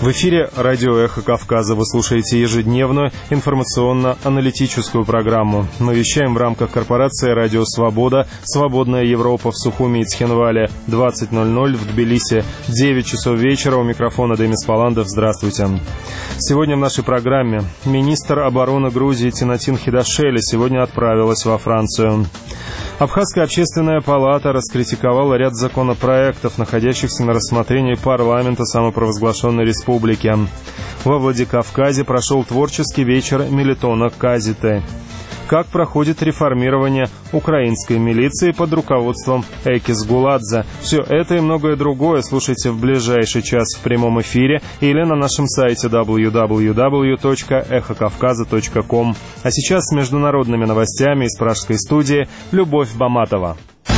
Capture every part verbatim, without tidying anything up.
В эфире радио «Эхо Кавказа». Вы слушаете ежедневную информационно-аналитическую программу. Мы вещаем в рамках корпорации «Радио Свобода», «Свободная Европа» в Сухуми и Цхинвале, двадцать ноль ноль в Тбилиси, девять часов вечера. У микрофона Демис Паландов. Здравствуйте. Сегодня в нашей программе министр обороны Грузии Тинатин Хидашели сегодня отправилась во Францию. Абхазская общественная палата раскритиковала ряд законопроектов, находящихся на рассмотрении парламента самопровозглашенной республики. Во Владикавказе прошел творческий вечер Мелитона Казиты. Как проходит реформирование украинской милиции под руководством Экис Гуладзе. Все это и многое другое слушайте в ближайший час в прямом эфире или на нашем сайте дабл ю дабл ю дабл ю точка эхо кавказа точка ком. А сейчас с международными новостями из пражской студии Любовь Баматова.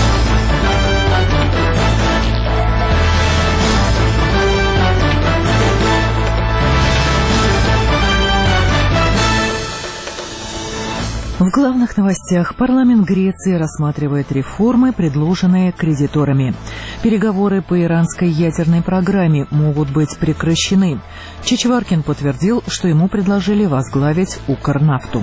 В главных новостях парламент Греции рассматривает реформы, предложенные кредиторами. Переговоры по иранской ядерной программе могут быть прекращены. Чичваркин подтвердил, что ему предложили возглавить Укрнафту.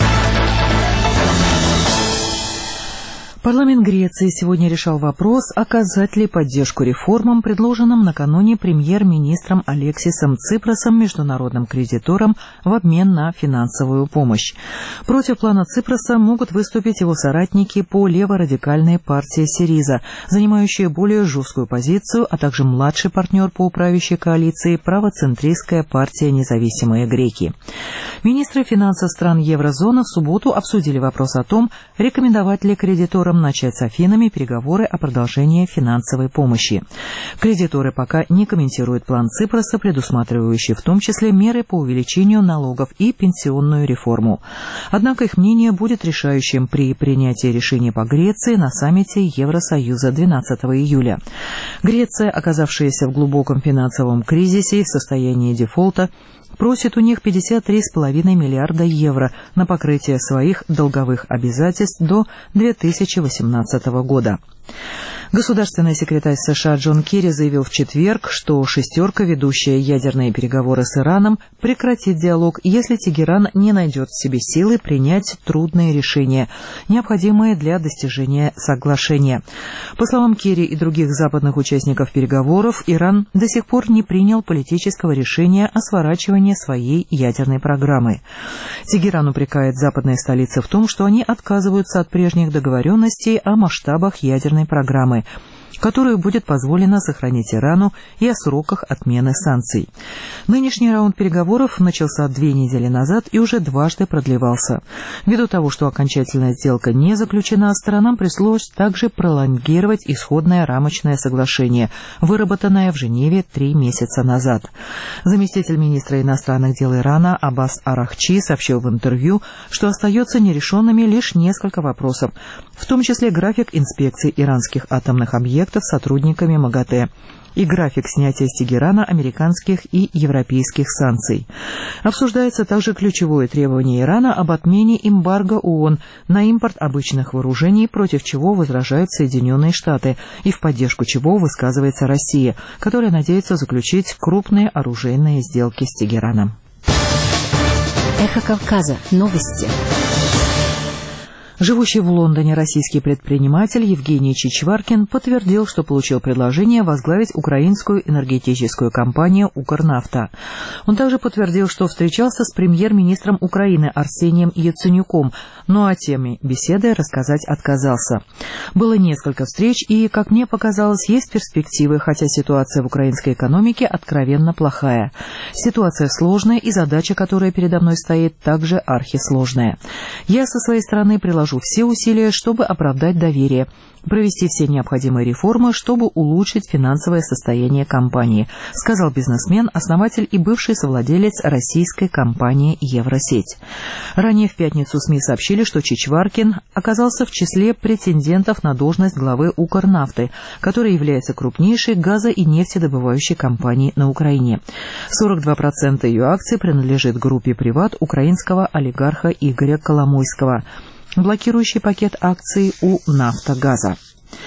Парламент Греции сегодня решал вопрос, оказать ли поддержку реформам, предложенным накануне премьер-министром Алексисом Ципросом международным кредиторам в обмен на финансовую помощь. Против плана Ципроса могут выступить его соратники по леворадикальной партии Сириза, занимающие более жесткую позицию, а также младший партнер по правящей коалиции правоцентристская партия «Независимые греки». Министры финансов стран еврозоны в субботу обсудили вопрос о том, рекомендовать ли кредиторам начать с Афинами переговоры о продолжении финансовой помощи. Кредиторы пока не комментируют план Ципроса, предусматривающий в том числе меры по увеличению налогов и пенсионную реформу. Однако их мнение будет решающим при принятии решения по Греции на саммите Евросоюза двенадцатого июля. Греция, оказавшаяся в глубоком финансовом кризисе и в состоянии дефолта, просит у них пятьдесят три целых пять десятых миллиарда евро на покрытие своих долговых обязательств до две тысячи восемнадцатого года. Государственный секретарь США Джон Керри заявил в четверг, что «шестерка», ведущая ядерные переговоры с Ираном, прекратит диалог, если Тегеран не найдет в себе силы принять трудные решения, необходимые для достижения соглашения. По словам Керри и других западных участников переговоров, Иран до сих пор не принял политического решения о сворачивании своей ядерной программы. Тегеран упрекает западные столицы в том, что они отказываются от прежних договоренностей о масштабах ядерной программы, которую будет позволено сохранить Ирану, и о сроках отмены санкций. Нынешний раунд переговоров начался две недели назад и уже дважды продлевался. Ввиду того, что окончательная сделка не заключена, сторонам пришлось также пролонгировать исходное рамочное соглашение, выработанное в Женеве три месяца назад. Заместитель министра иностранных дел Ирана Аббас Арахчи сообщил в интервью, что остается нерешенными лишь несколько вопросов, в том числе график инспекции иранских атомных объектов сотрудниками МАГАТЭ и график снятия с Тегерана американских и европейских санкций. Обсуждается также ключевое требование Ирана об отмене эмбарго ООН на импорт обычных вооружений, против чего возражают Соединенные Штаты, и в поддержку чего высказывается Россия, которая надеется заключить крупные оружейные сделки с Тегераном. Эхо Кавказа. Новости. Живущий в Лондоне российский предприниматель Евгений Чичваркин подтвердил, что получил предложение возглавить украинскую энергетическую компанию «Укрнафта». Он также подтвердил, что встречался с премьер-министром Украины Арсением Яценюком, но о теме беседы рассказать отказался. Было несколько встреч, и, как мне показалось, есть перспективы, хотя ситуация в украинской экономике откровенно плохая. Ситуация сложная, и задача, которая передо мной стоит, также архисложная. Я со своей стороны приложу все усилия, чтобы оправдать доверие, провести все необходимые реформы, чтобы улучшить финансовое состояние компании, сказал бизнесмен, основатель и бывший совладелец российской компании «Евросеть». Ранее в пятницу СМИ сообщили, что Чичваркин оказался в числе претендентов на должность главы «Укрнафты», которая является крупнейшей газо- и нефтедобывающей компанией на Украине. сорок два процента ее акций принадлежит группе «Приват» украинского олигарха Игоря Коломойского, блокирующий пакет акций у «Нафтогаза».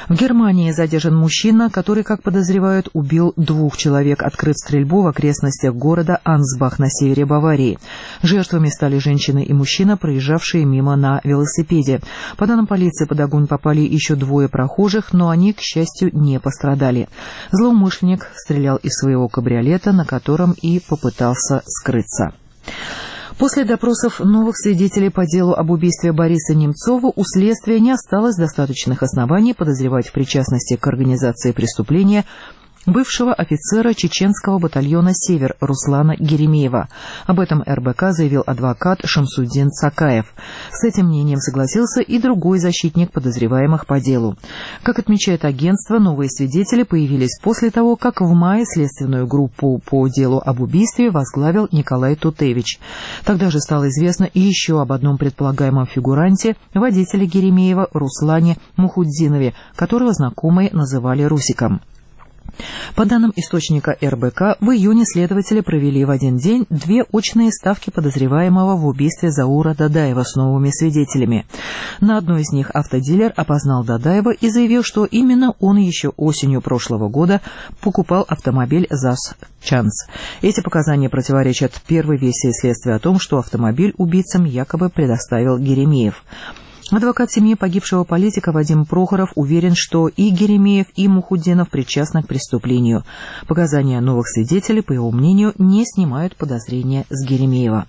В Германии задержан мужчина, который, как подозревают, убил двух человек, открыв стрельбу в окрестностях города Ансбах на севере Баварии. Жертвами стали женщина и мужчина, проезжавшие мимо на велосипеде. По данным полиции, под огонь попали еще двое прохожих, но они, к счастью, не пострадали. Злоумышленник стрелял из своего кабриолета, на котором и попытался скрыться. После допросов новых свидетелей по делу об убийстве Бориса Немцова у следствия не осталось достаточных оснований подозревать в причастности к организации преступления бывшего офицера чеченского батальона «Север» Руслана Геремеева. Об этом эр бэ ка заявил адвокат Шамсуддин Цакаев. С этим мнением согласился и другой защитник подозреваемых по делу. Как отмечает агентство, новые свидетели появились после того, как в мае следственную группу по делу об убийстве возглавил Николай Тутевич. Тогда же стало известно и еще об одном предполагаемом фигуранте, водителе Геремеева Руслане Мухуддинове, которого знакомые называли Русиком. По данным источника эр бэ ка, в июне следователи провели в один день две очные ставки подозреваемого в убийстве Заура Дадаева с новыми свидетелями. На одной из них автодилер опознал Дадаева и заявил, что именно он еще осенью прошлого года покупал автомобиль ЗАЗ «Чанс». Эти показания противоречат первой версии следствия о том, что автомобиль убийцам якобы предоставил Геремеев. Адвокат семьи погибшего политика Вадим Прохоров уверен, что и Геремеев, и Мухуддинов причастны к преступлению. Показания новых свидетелей, по его мнению, не снимают подозрения с Геремеева.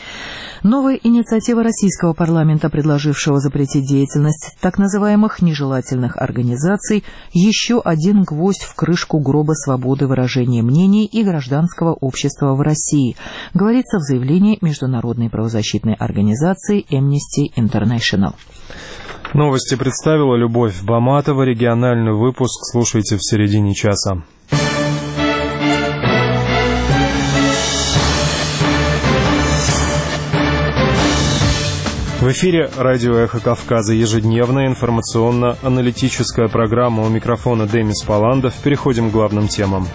Новая инициатива российского парламента, предложившего запретить деятельность так называемых нежелательных организаций, еще один гвоздь в крышку гроба свободы выражения мнений и гражданского общества в России, говорится в заявлении международной правозащитной организации Amnesty International. Новости представила Любовь Баматова. Региональный выпуск слушайте в середине часа. В эфире радио «Эхо Кавказа», ежедневная информационно-аналитическая программа. У микрофона Демис Паландов. Переходим к главным темам.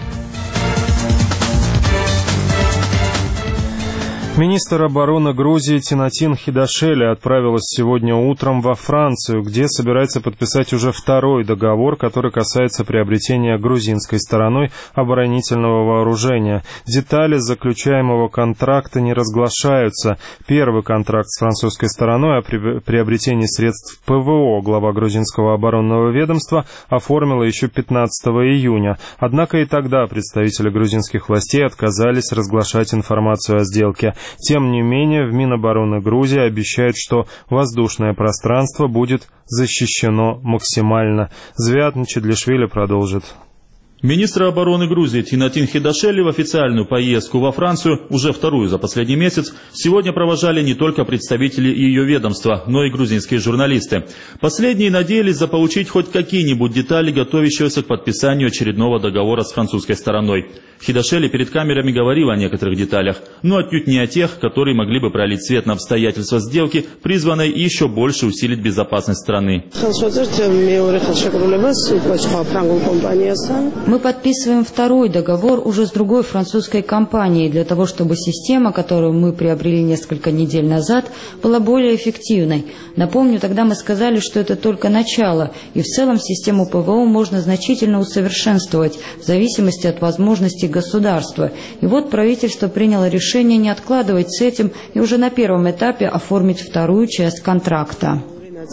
Министр обороны Грузии Тинатин Хидашели отправилась сегодня утром во Францию, где собирается подписать уже второй договор, который касается приобретения грузинской стороной оборонительного вооружения. Детали заключаемого контракта не разглашаются. Первый контракт с французской стороной о приобретении средств пэ вэ о глава грузинского оборонного ведомства оформила еще пятнадцатого июня. Однако и тогда представители грузинских властей отказались разглашать информацию о сделке. Тем не менее, в Минобороны Грузии обещают, что воздушное пространство будет защищено максимально. Звят Нчедлишвили продолжит. Министр обороны Грузии Тинатин Хидашели в официальную поездку во Францию, уже вторую за последний месяц, сегодня провожали не только представители ее ведомства, но и грузинские журналисты. Последние надеялись заполучить хоть какие-нибудь детали готовящегося к подписанию очередного договора с французской стороной. Хидашели перед камерами говорил о некоторых деталях, но отнюдь не о тех, которые могли бы пролить свет на обстоятельства сделки, призванной еще больше усилить безопасность страны. Мы подписываем второй договор уже с другой французской компанией для того, чтобы система, которую мы приобрели несколько недель назад, была более эффективной. Напомню, тогда мы сказали, что это только начало, и в целом систему пэ вэ о можно значительно усовершенствовать в зависимости от возможностей государства. И вот правительство приняло решение не откладывать с этим и уже на первом этапе оформить вторую часть контракта.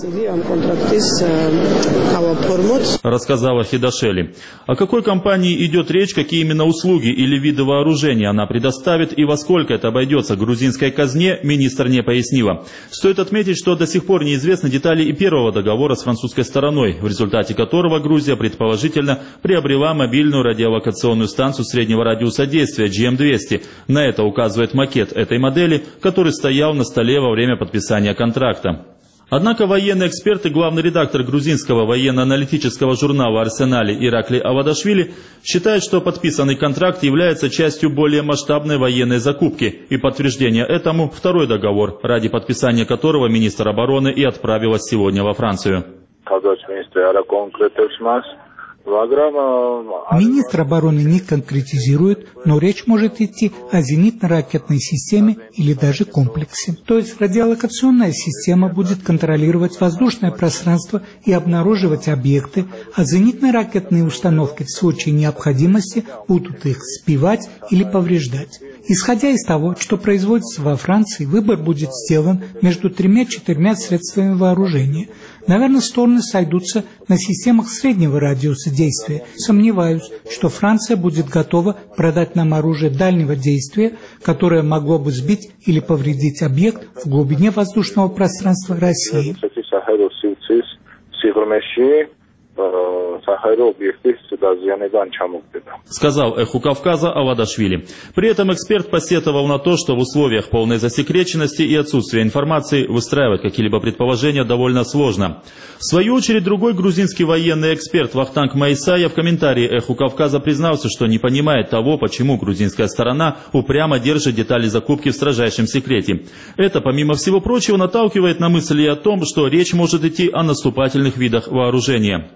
Рассказала Хидашели. О какой компании идет речь, какие именно услуги или виды вооружения она предоставит и во сколько это обойдется грузинской казне, министр не пояснила. Стоит отметить, что до сих пор неизвестны детали и первого договора с французской стороной, в результате которого Грузия предположительно приобрела мобильную радиолокационную станцию среднего радиуса действия джи эм двести. На это указывает макет этой модели, который стоял на столе во время подписания контракта. Однако военный эксперт и главный редактор грузинского военно-аналитического журнала «Арсенали» Иракли Авадашвили считает, что подписанный контракт является частью более масштабной военной закупки, и подтверждение этому второй договор, ради подписания которого министр обороны и отправилась сегодня во Францию. Министр обороны не конкретизирует, но речь может идти о зенитно-ракетной системе или даже комплексе. То есть радиолокационная система будет контролировать воздушное пространство и обнаруживать объекты, а зенитно-ракетные установки в случае необходимости будут их сбивать или повреждать. Исходя из того, что производится во Франции, выбор будет сделан между тремя-четырьмя средствами вооружения. Наверное, стороны сойдутся на системах среднего радиуса действия. Сомневаюсь, что Франция будет готова продать нам оружие дальнего действия, которое могло бы сбить или повредить объект в глубине воздушного пространства России. Сказал «Эху Кавказа» Авадашвили. При этом эксперт посетовал на то, что в условиях полной засекреченности и отсутствия информации выстраивать какие-либо предположения довольно сложно. В свою очередь, другой грузинский военный эксперт Вахтанг Майсая в комментарии «Эху Кавказа» признался, что не понимает того, почему грузинская сторона упрямо держит детали закупки в строжайшем секрете. Это, помимо всего прочего, наталкивает на мысли о том, что речь может идти о наступательных видах вооружения.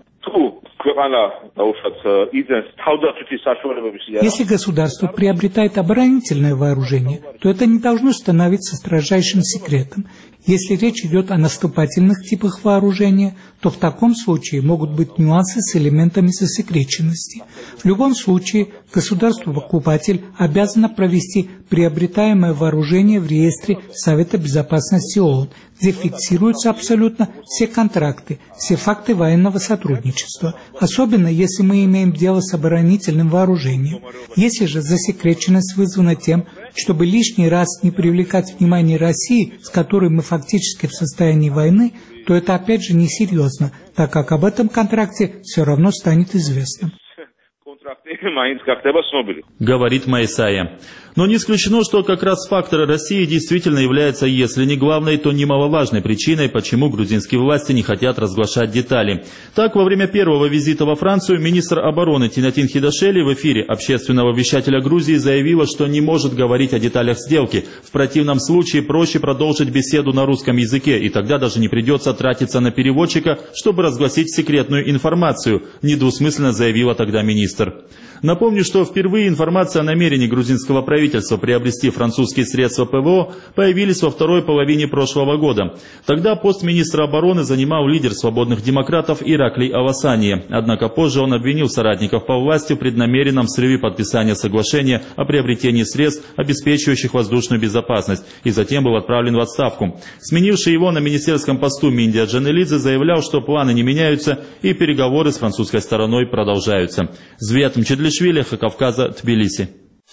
Если государство приобретает оборонительное вооружение, то это не должно становиться строжайшим секретом. Если речь идет о наступательных типах вооружения, то в таком случае могут быть нюансы с элементами засекреченности. В любом случае, государство-покупатель обязано провести приобретаемое вооружение в реестре Совета Безопасности ООН, где фиксируются абсолютно все контракты, все факты военного сотрудничества, особенно если мы имеем дело с оборонительным вооружением. Если же засекреченность вызвана тем, чтобы лишний раз не привлекать внимание России, с которой мы фактически в состоянии войны, то это опять же несерьезно, так как об этом контракте все равно станет известно. Говорит Майсая. Но не исключено, что как раз фактор России действительно является, если не главной, то немаловажной причиной, почему грузинские власти не хотят разглашать детали. Так, во время первого визита во Францию министр обороны Тинатин Хидашели в эфире общественного вещателя Грузии заявила, что не может говорить о деталях сделки. В противном случае проще продолжить беседу на русском языке, и тогда даже не придется тратиться на переводчика, чтобы разгласить секретную информацию, недвусмысленно заявила тогда министр. Напомню, что впервые информация о намерении грузинского правительства приобрести французские средства ПВО появились во второй половине прошлого года. Тогда пост министра обороны занимал лидер свободных демократов Ираклий Авасания. Однако позже он обвинил соратников по власти в преднамеренном срыве подписания соглашения о приобретении средств, обеспечивающих воздушную безопасность, и затем был отправлен в отставку. Сменивший его на министерском посту Миндия Джанелидзе заявлял, что планы не меняются и переговоры с французской стороной продолжаются. Звят Мчедлишвили, Кавказа, Тбилиси.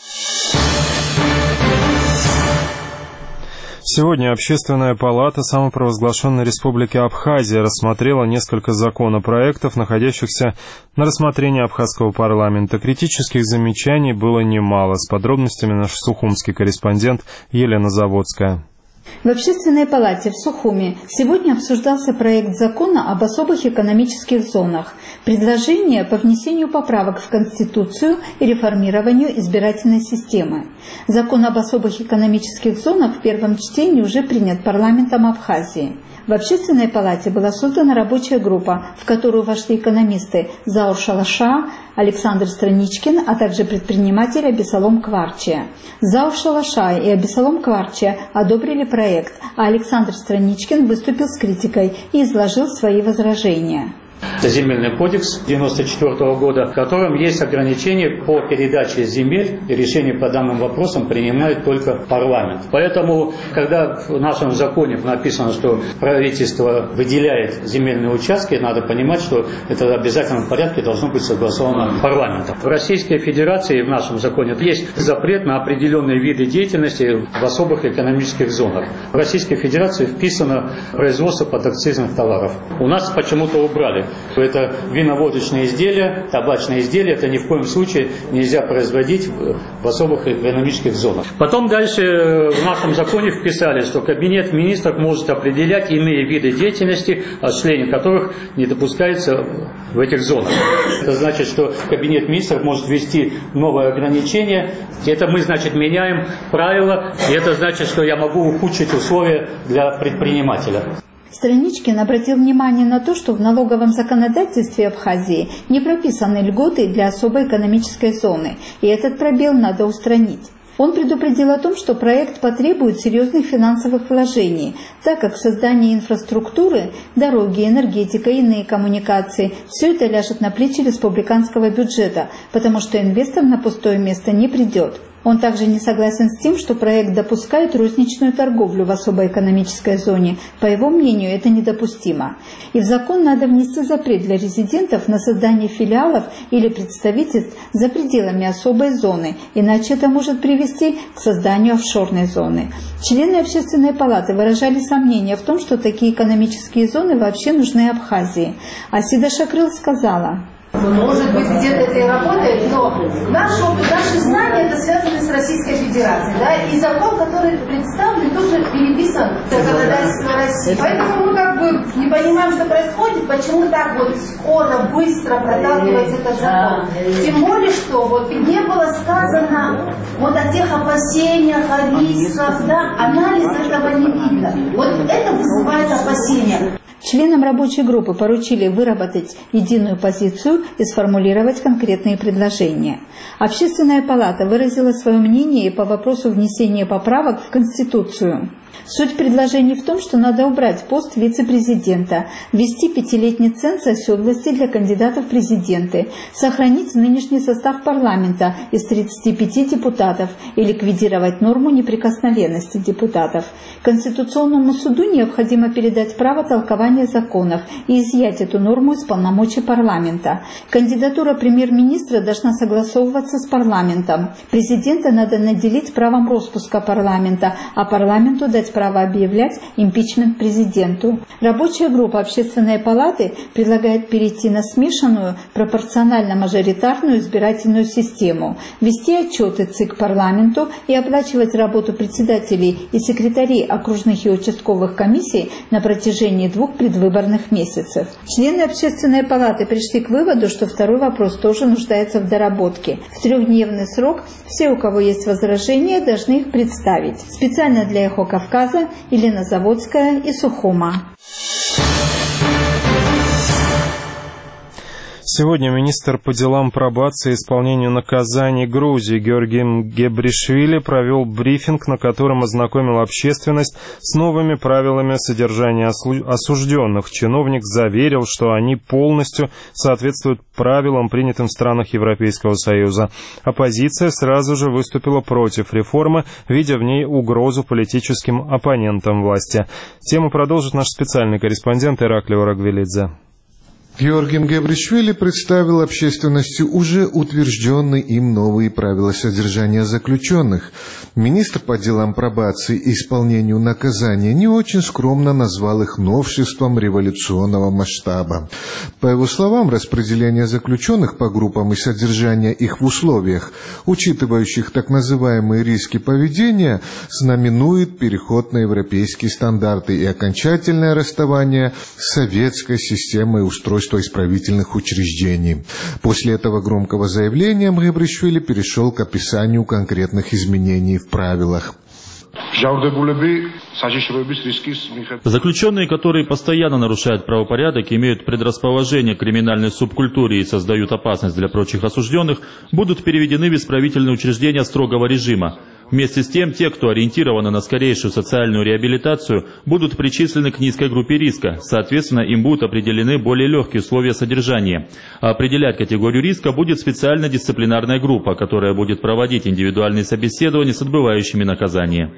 Сегодня Общественная палата самопровозглашенной Республики Абхазия рассмотрела несколько законопроектов, находящихся на рассмотрении абхазского парламента. Критических замечаний было немало. С подробностями наш сухумский корреспондент Елена Заводская. В Общественной палате в Сухуми сегодня обсуждался проект закона об особых экономических зонах, предложение по внесению поправок в Конституцию и реформированию избирательной системы. Закон об особых экономических зонах в первом чтении уже принят парламентом Абхазии. В Общественной палате была создана рабочая группа, в которую вошли экономисты Заур Шалаша, Александр Страничкин, а также предприниматель Абисалом Кварчия. Заур Шалаша и Абисалом Кварчия одобрили проект, а Александр Страничкин выступил с критикой и изложил свои возражения. Земельный кодекс девяносто четвёртого года, в котором есть ограничения по передаче земель, и решение по данным вопросам принимает только парламент. Поэтому, когда в нашем законе написано, что правительство выделяет земельные участки, надо понимать, что это в обязательном порядке должно быть согласовано парламентом. В Российской Федерации в нашем законе есть запрет на определенные виды деятельности в особых экономических зонах. В Российской Федерации вписано производство подакцизных товаров. У нас почему-то убрали. Это виноводочные изделия, табачные изделия, это ни в коем случае нельзя производить в особых экономических зонах. Потом дальше в нашем законе вписали, что Кабинет министров может определять иные виды деятельности, осуществление которых не допускается в этих зонах. Это значит, что Кабинет министров может ввести новые ограничения. Это мы, значит, меняем правила, и это значит, что я могу ухудшить условия для предпринимателя. Страничкин обратил внимание на то, что в налоговом законодательстве Абхазии не прописаны льготы для особой экономической зоны, и этот пробел надо устранить. Он предупредил о том, что проект потребует серьезных финансовых вложений, так как создание инфраструктуры, дороги, энергетика и иные коммуникации – все это ляжет на плечи республиканского бюджета, потому что инвестор на пустое место не придет. Он также не согласен с тем, что проект допускает розничную торговлю в особой экономической зоне. По его мнению, это недопустимо. И в закон надо внести запрет для резидентов на создание филиалов или представительств за пределами особой зоны, иначе это может привести к созданию офшорной зоны. Члены Общественной палаты выражали сомнения в том, что такие экономические зоны вообще нужны Абхазии. Асида Шакрыл сказала: может быть, где-то это и работает, но наш опыт, наши знания, это связано с Российской Федерацией, да, и закон, который представлен, тоже переписан в законодательство России. Поэтому мы как бы не понимаем, что происходит, почему так вот скоро, быстро проталкивается этот закон. Тем более, что вот не было сказано вот о тех опасениях, о рисках, да, анализ этого не видно. Вот это вызывает опасения. Членам рабочей группы поручили выработать единую позицию и сформулировать конкретные предложения. Общественная палата выразила свое мнение и по вопросу внесения поправок в Конституцию. Суть предложений в том, что надо убрать пост вице-президента, ввести пятилетний ценз оседлости для кандидатов в президенты, сохранить нынешний состав парламента из тридцати пяти депутатов и ликвидировать норму неприкосновенности депутатов. Конституционному суду необходимо передать право толкования законов и изъять эту норму из полномочий парламента. Кандидатура премьер-министра должна согласовываться с парламентом. Президента надо наделить правом распуска парламента, а парламенту дать право объявлять импичмент президенту. Рабочая группа Общественной палаты предлагает перейти на смешанную пропорционально-мажоритарную избирательную систему, вести отчеты ЦИК парламенту и оплачивать работу председателей и секретарей окружных и участковых комиссий на протяжении двух предвыборных месяцев. Члены Общественной палаты пришли к выводу, что второй вопрос тоже нуждается в доработке. В трехдневный срок все, у кого есть возражения, должны их представить. Специально для Эхо Кавказа Елена Заводская и Сухума. Сегодня министр по делам пробации и исполнению наказаний Грузии Георгий Гебришвили провел брифинг, на котором ознакомил общественность с новыми правилами содержания осужденных. Чиновник заверил, что они полностью соответствуют правилам, принятым в странах Европейского Союза. Оппозиция сразу же выступила против реформы, видя в ней угрозу политическим оппонентам власти. Тему продолжит наш специальный корреспондент Ираклий Орагвелидзе. Георгий Гебришвили представил общественности уже утвержденные им новые правила содержания заключенных. Министр по делам пробации и исполнению наказания не очень скромно назвал их новшеством революционного масштаба. По его словам, распределение заключенных по группам и содержание их в условиях, учитывающих так называемые риски поведения, знаменует переход на европейские стандарты и окончательное расставание с советской системой устройства исправительных учреждений. После этого громкого заявления Гебришвили перешел к описанию конкретных изменений в правилах. Заключенные, которые постоянно нарушают правопорядок, имеют предрасположение к криминальной субкультуре и создают опасность для прочих осужденных, будут переведены в исправительные учреждения строгого режима. Вместе с тем, те, кто ориентированы на скорейшую социальную реабилитацию, будут причислены к низкой группе риска. Соответственно, им будут определены более легкие условия содержания. А определять категорию риска будет специальная дисциплинарная группа, которая будет проводить индивидуальные собеседования с отбывающими наказание.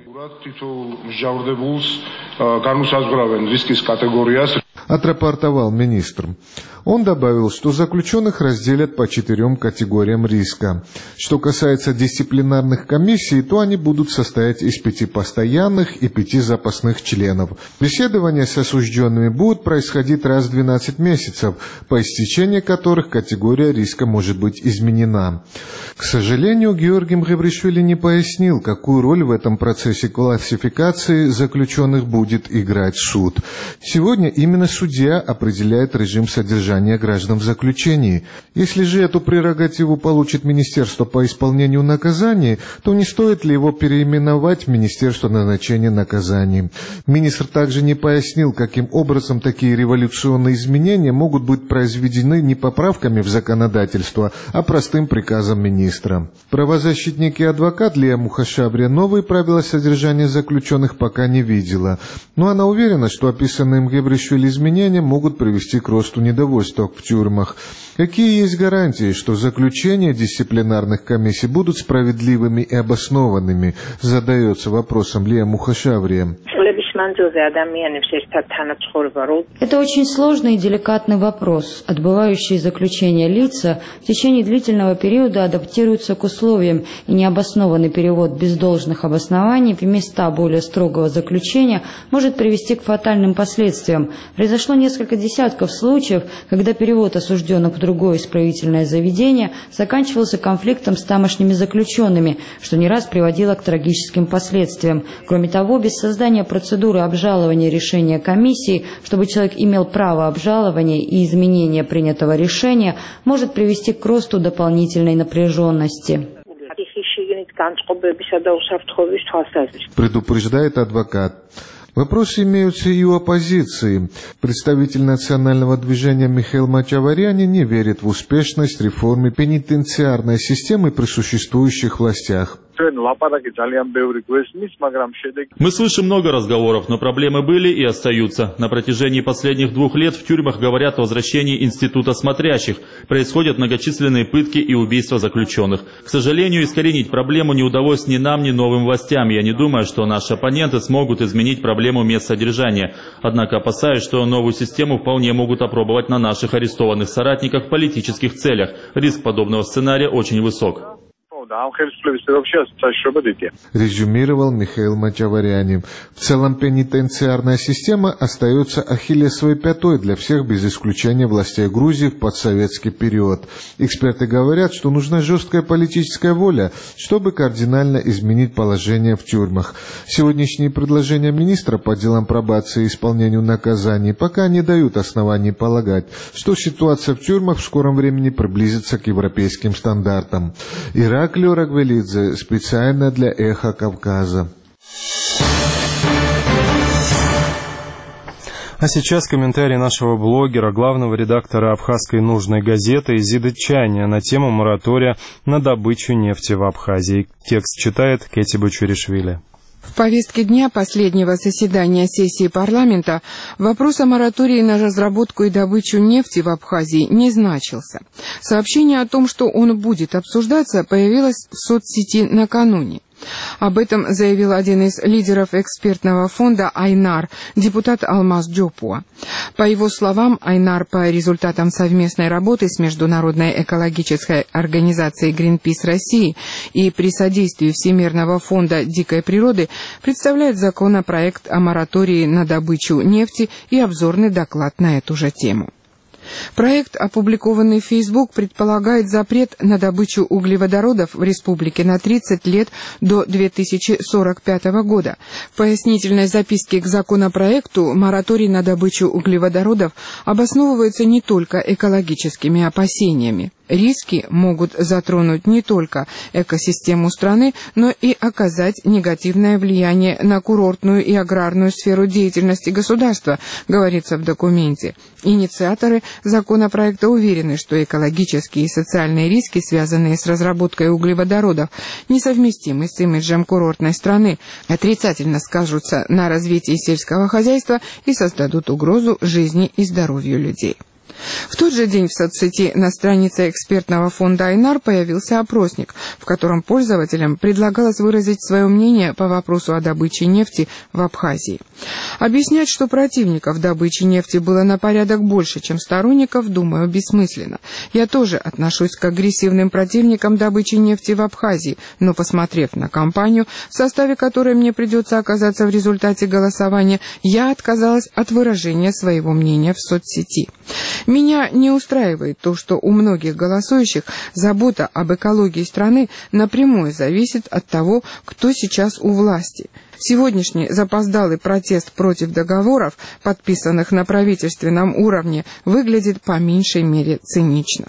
Отрапортовал министр. Он добавил, что заключенных разделят по четырем категориям риска. Что касается дисциплинарных комиссий, то они будут состоять из пяти постоянных и пяти запасных членов. Беседования с осужденными будут происходить раз в двенадцать месяцев, по истечении которых категория риска может быть изменена. К сожалению, Георгий Гебришвили не пояснил, какую роль в этом процессе классификации заключенных будет играть суд. Сегодня именно именно судья определяет режим содержания граждан в заключении. Если же эту прерогативу получит Министерство по исполнению наказаний, то не стоит ли его переименовать в Министерство назначения наказаний? Министр также не пояснил, каким образом такие революционные изменения могут быть произведены не поправками в законодательство, а простым приказом министра. Правозащитник и адвокат Лия Мухашаври новые правила содержания заключенных пока не видела, но она уверена, что описанные Мгебришвили изменения могут привести к росту недовольства в тюрьмах. Какие есть гарантии, что заключения дисциплинарных комиссий будут справедливыми и обоснованными, задается вопросом Лия Мухашаври. Это очень сложный и деликатный вопрос. Отбывающие заключения лица в течение длительного периода адаптируются к условиям, и необоснованный перевод без должных обоснований в места более строгого заключения может привести к фатальным последствиям. Произошло несколько десятков случаев, когда перевод осужденных в другое исправительное заведение заканчивался конфликтом с тамошними заключенными, что не раз приводило к трагическим последствиям. Кроме того, без создания процедуры обжалования решения комиссии, чтобы человек имел право обжалования и изменения принятого решения, может привести к росту дополнительной напряженности. Предупреждает адвокат. Вопросы имеются и у оппозиции. Представитель национального движения Михаил Мачаваряни не верит в успешность реформы пенитенциарной системы при существующих властях. Мы слышим много разговоров, но проблемы были и остаются. На протяжении последних двух лет в тюрьмах говорят о возвращении института смотрящих. Происходят многочисленные пытки и убийства заключенных. К сожалению, искоренить проблему не удалось ни нам, ни новым властям. Я не думаю, что наши оппоненты смогут изменить проблему мест содержания. Однако опасаюсь, что новую систему вполне могут опробовать на наших арестованных соратниках в политических целях. Риск подобного сценария очень высок. Резюмировал Михаил Мачаваряни. В целом пенитенциарная система остается ахиллесовой пятой для всех без исключения властей Грузии в постсоветский период. Эксперты говорят, что нужна жесткая политическая воля, чтобы кардинально изменить положение в тюрьмах. Сегодняшние предложения министра по делам пробации и исполнению наказаний пока не дают оснований полагать, что ситуация в тюрьмах в скором времени приблизится к европейским стандартам. Ираклий Рагвелидзе специально для «Эхо Кавказа». А сейчас комментарий нашего блогера, главного редактора абхазской нужной газеты Изиды Чаня на тему моратория на добычу нефти в Абхазии. Текст читает Кети Бачуришвили. В повестке дня последнего заседания сессии парламента вопрос о моратории на разработку и добычу нефти в Абхазии не значился. Сообщение о том, что он будет обсуждаться, появилось в соцсети накануне. Об этом заявил один из лидеров экспертного фонда «Айнар», депутат Алмаз Джопуа. По его словам, «Айнар» по результатам совместной работы с Международной экологической организацией «Гринпис России» и при содействии Всемирного фонда дикой природы представляет законопроект о моратории на добычу нефти и обзорный доклад на эту же тему. Проект, опубликованный в Facebook, предполагает запрет на добычу углеводородов в республике на тридцать лет до две тысячи сорок пятого года. В пояснительной записке к законопроекту мораторий на добычу углеводородов обосновывается не только экологическими опасениями. Риски могут затронуть не только экосистему страны, но и оказать негативное влияние на курортную и аграрную сферу деятельности государства, говорится в документе. Инициаторы законопроекта уверены, что экологические и социальные риски, связанные с разработкой углеводородов, несовместимы с имиджем курортной страны, отрицательно скажутся на развитии сельского хозяйства и создадут угрозу жизни и здоровью людей. В тот же день в соцсети на странице экспертного фонда «Айнар» появился опросник, в котором пользователям предлагалось выразить свое мнение по вопросу о добыче нефти в Абхазии. Объяснять, что противников добычи нефти было на порядок больше, чем сторонников, думаю, бессмысленно. Я тоже отношусь к агрессивным противникам добычи нефти в Абхазии, но, посмотрев на кампанию, в составе которой мне придется оказаться в результате голосования, я отказалась от выражения своего мнения в соцсети. Меня не устраивает то, что у многих голосующих забота об экологии страны напрямую зависит от того, кто сейчас у власти. Сегодняшний запоздалый протест против договоров, подписанных на правительственном уровне, выглядит по меньшей мере цинично.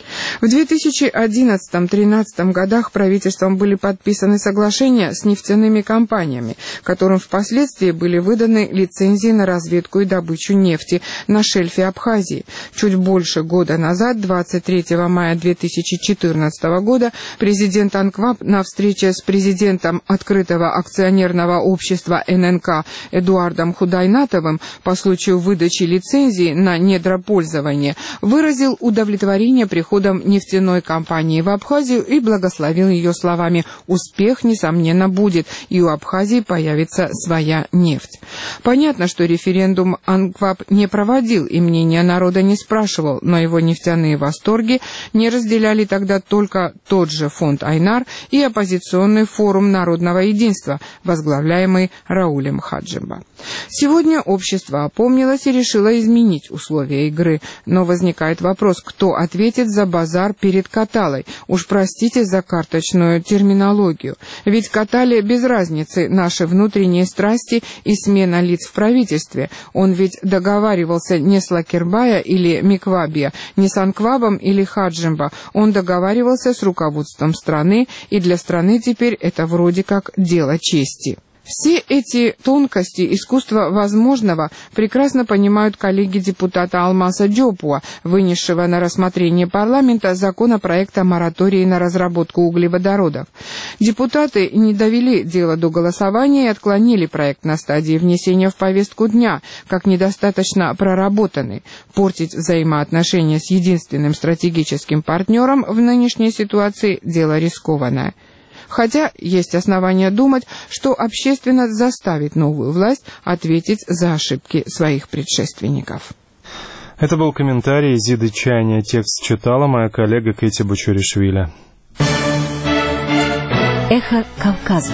В две тысячи одиннадцатом — две тысячи тринадцатом годах правительством были подписаны соглашения с нефтяными компаниями, которым впоследствии были выданы лицензии на разведку и добычу нефти на шельфе Абхазии. Чуть больше года назад, двадцать третьего мая две тысячи четырнадцатого года, президент АНКВАП на встрече с президентом открытого акционерного общества эн эн ка Эдуардом Худайнатовым по случаю выдачи лицензии на недропользование выразил удовлетворение приходом нефтяной компании в Абхазию и благословил ее словами: «Успех, несомненно, будет, и у Абхазии появится своя нефть». Понятно, что референдум АНКВАП не проводил и мнения народа не спрашивал, но его нефтяные восторги не разделяли тогда только тот же фонд Айнар и оппозиционный форум народного единства, возглавляемый Раулем Хаджимба. Сегодня общество опомнилось и решило изменить условия игры, но возникает вопрос, кто ответит за базар перед Каталой. Уж простите за карточную терминологию. Ведь Катале без разницы наши внутренние страсти и смена лиц в правительстве. Он ведь договаривался не с Лакербая или Миквабия, не с Анквабом или Хаджимба. Он договаривался с руководством страны, и для страны теперь это вроде как дело чести. Все эти тонкости искусства возможного прекрасно понимают коллеги депутата Алмаса Джопуа, вынесшего на рассмотрение парламента законопроект о моратории на разработку углеводородов. Депутаты не довели дело до голосования и отклонили проект на стадии внесения в повестку дня, как недостаточно проработанный. Портить взаимоотношения с единственным стратегическим партнером в нынешней ситуации – дело рискованное. Хотя есть основания думать, что общественность заставит новую власть ответить за ошибки своих предшественников. Это был комментарий Зиды Чайни. Текст читала моя коллега Кэти Бачуришвили. Эхо Кавказа.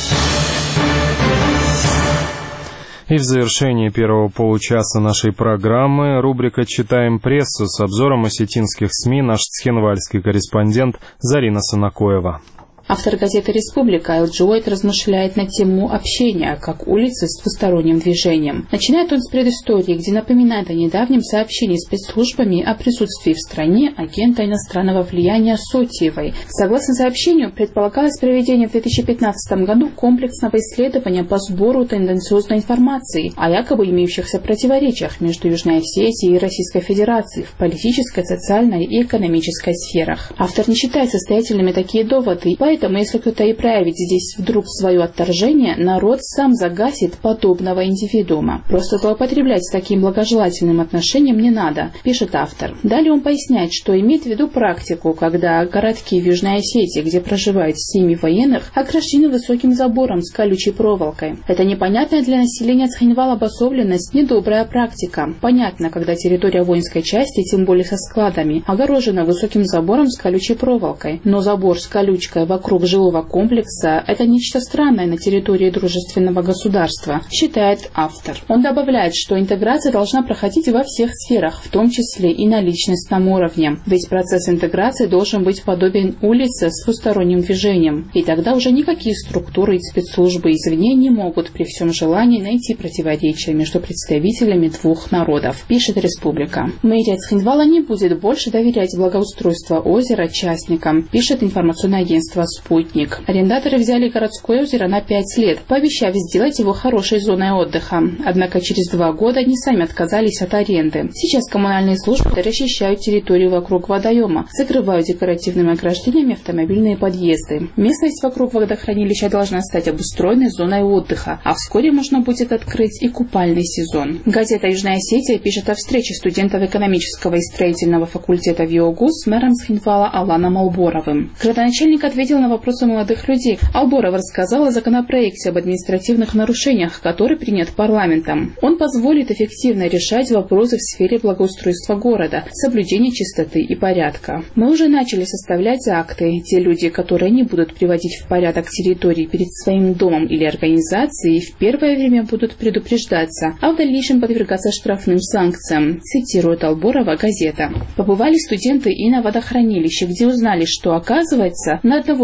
И в завершении первого получаса нашей программы рубрика «Читаем прессу» с обзором осетинских СМИ наш цхинвальский корреспондент Зарина Санакоева. Автор газеты «Республика» Элджи Уайт размышляет на тему общения, как улицы с двусторонним движением. Начинает он с предыстории, где напоминает о недавнем сообщении спецслужбами о присутствии в стране агента иностранного влияния Сотиевой. Согласно сообщению, предполагалось проведение в две тысячи пятнадцатом году комплексного исследования по сбору тенденциозной информации о якобы имеющихся противоречиях между Южной Осетией и Российской Федерацией в политической, социальной и экономической сферах. Автор не считает состоятельными такие доводы, поэтому, если кто-то и проявит здесь вдруг свое отторжение, народ сам загасит подобного индивидуума. Просто злоупотреблять таким благожелательным отношением не надо, пишет автор. Далее он поясняет, что имеет в виду практику, когда городки в Южной Осетии, где проживают семьи военных, ограждены высоким забором с колючей проволокой. Это непонятная для населения Цхинвала обособленность, недобрая практика. Понятно, когда территория воинской части, тем более со складами, огорожена высоким забором с колючей проволокой. Но забор с колючкой вокруг Вокруг жилого комплекса – это нечто странное на территории дружественного государства, считает автор. Он добавляет, что интеграция должна проходить во всех сферах, в том числе и на личностном уровне. Ведь процесс интеграции должен быть подобен улице с двусторонним движением. И тогда уже никакие структуры и спецслужбы извне не могут при всем желании найти противоречия между представителями двух народов, пишет «Республика». Мэрия Цхинвала не будет больше доверять благоустройство озера частникам, пишет информационное агентство «Спутник». Арендаторы взяли городское озеро на пять лет, пообещав сделать его хорошей зоной отдыха. Однако через два года они сами отказались от аренды. Сейчас коммунальные службы расчищают территорию вокруг водоема, закрывают декоративными ограждениями автомобильные подъезды. Местность вокруг водохранилища должна стать обустроенной зоной отдыха, а вскоре можно будет открыть и купальный сезон. Газета «Южная Осетия» пишет о встрече студентов экономического и строительного факультета ВИОГУ с мэром Цхинвала Аланом Алборовым. Градоначальник ответил на вопросы молодых людей. Алборов рассказал о законопроекте об административных нарушениях, который принят парламентом. Он позволит эффективно решать вопросы в сфере благоустройства города, соблюдения чистоты и порядка. Мы уже начали составлять акты. Те люди, которые не будут приводить в порядок территории перед своим домом или организацией, в первое время будут предупреждаться, а в дальнейшем подвергаться штрафным санкциям, цитирует Алборова газета. Побывали студенты и на водохранилище, где узнали, что, оказывается, на одного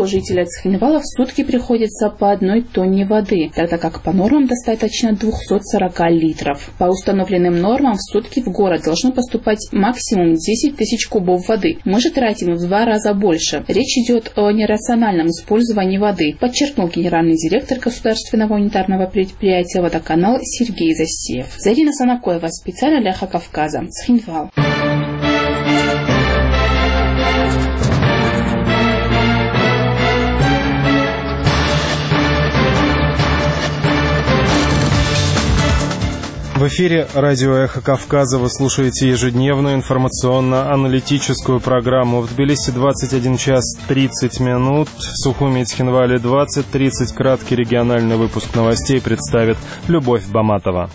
жителя Цхинвала в сутки приходится по одной тонне воды, тогда как по нормам достаточно двухсот сорока литров. По установленным нормам в сутки в город должно поступать максимум десять тысяч кубов воды. Мы же тратим в два раза больше. Речь идет о нерациональном использовании воды, подчеркнул генеральный директор государственного унитарного предприятия «Водоканал» Сергей Засеев. Зарина Санакоева, специально для Эхо Кавказа, Цхинвал. В эфире радио «Эхо Кавказа» вы слушаете ежедневную информационно-аналитическую программу. В Тбилиси двадцать один час тридцать минут, в Сухуми и Цхинвале двадцать тридцать. Краткий региональный выпуск новостей представит Любовь Баматова.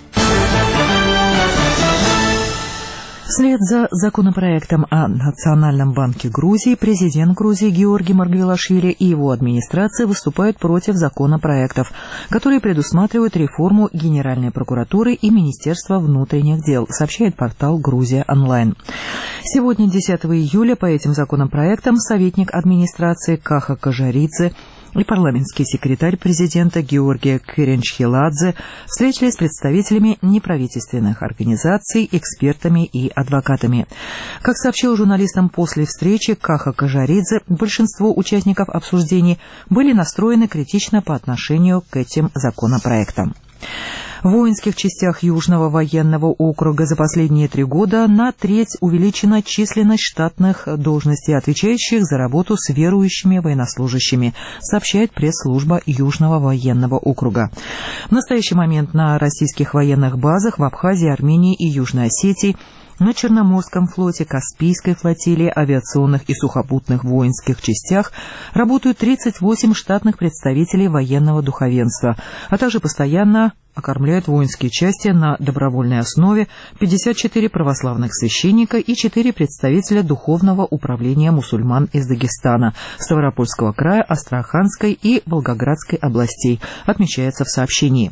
Вслед за законопроектом о Национальном банке Грузии президент Грузии Георгий Маргвелашвили и его администрация выступают против законопроектов, которые предусматривают реформу Генеральной прокуратуры и Министерства внутренних дел, сообщает портал «Грузия онлайн». Сегодня, десятого июля, по этим законопроектам советник администрации Каха Кажаридзе и парламентский секретарь президента Георгия Кыренчхеладзе встретились с представителями неправительственных организаций, экспертами и адвокатами. Как сообщил журналистам после встречи Каха Кажаридзе, большинство участников обсуждений были настроены критично по отношению к этим законопроектам. В воинских частях Южного военного округа за последние три года на треть увеличена численность штатных должностей, отвечающих за работу с верующими военнослужащими, сообщает пресс-служба Южного военного округа. В настоящий момент на российских военных базах в Абхазии, Армении и Южной Осетии, на Черноморском флоте, Каспийской флотилии, авиационных и сухопутных воинских частях работают тридцать восемь штатных представителей военного духовенства, а также постоянно окормляют воинские части на добровольной основе пятьдесят четыре православных священника и четыре представителя Духовного управления мусульман из Дагестана, Ставропольского края, Астраханской и Волгоградской областей, отмечается в сообщении.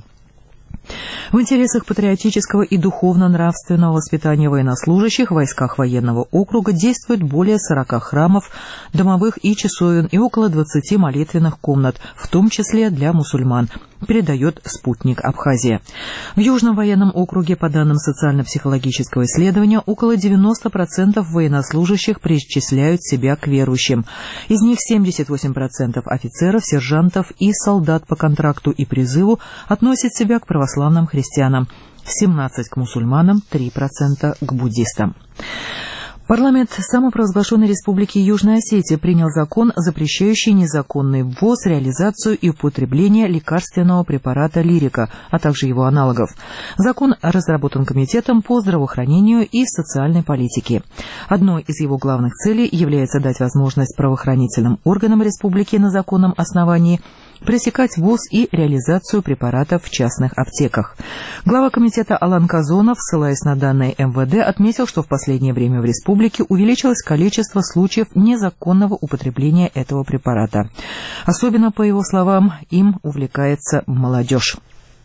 В интересах патриотического и духовно-нравственного воспитания военнослужащих в войсках военного округа действует более сорока храмов, домовых и часовен и около двадцати молитвенных комнат, в том числе для мусульман, передает «Спутник Абхазия». В Южном военном округе, по данным социально-психологического исследования, около девяноста процентов военнослужащих причисляют себя к верующим. Из них семьдесят восемь процентов офицеров, сержантов и солдат по контракту и призыву относят себя к православным христианам, семнадцать процентов к мусульманам, три процента к буддистам. Парламент самопровозглашенной Республики Южная Осетия принял закон, запрещающий незаконный ввоз, реализацию и употребление лекарственного препарата «Лирика», а также его аналогов. Закон разработан Комитетом по здравоохранению и социальной политике. Одной из его главных целей является дать возможность правоохранительным органам республики на законном основании пресекать ввоз и реализацию препаратов в частных аптеках. Глава комитета Алан Казонов, ссылаясь на данные эм вэ дэ, отметил, что в последнее время в республике увеличилось количество случаев незаконного употребления этого препарата. Особенно, по его словам, им увлекается молодежь.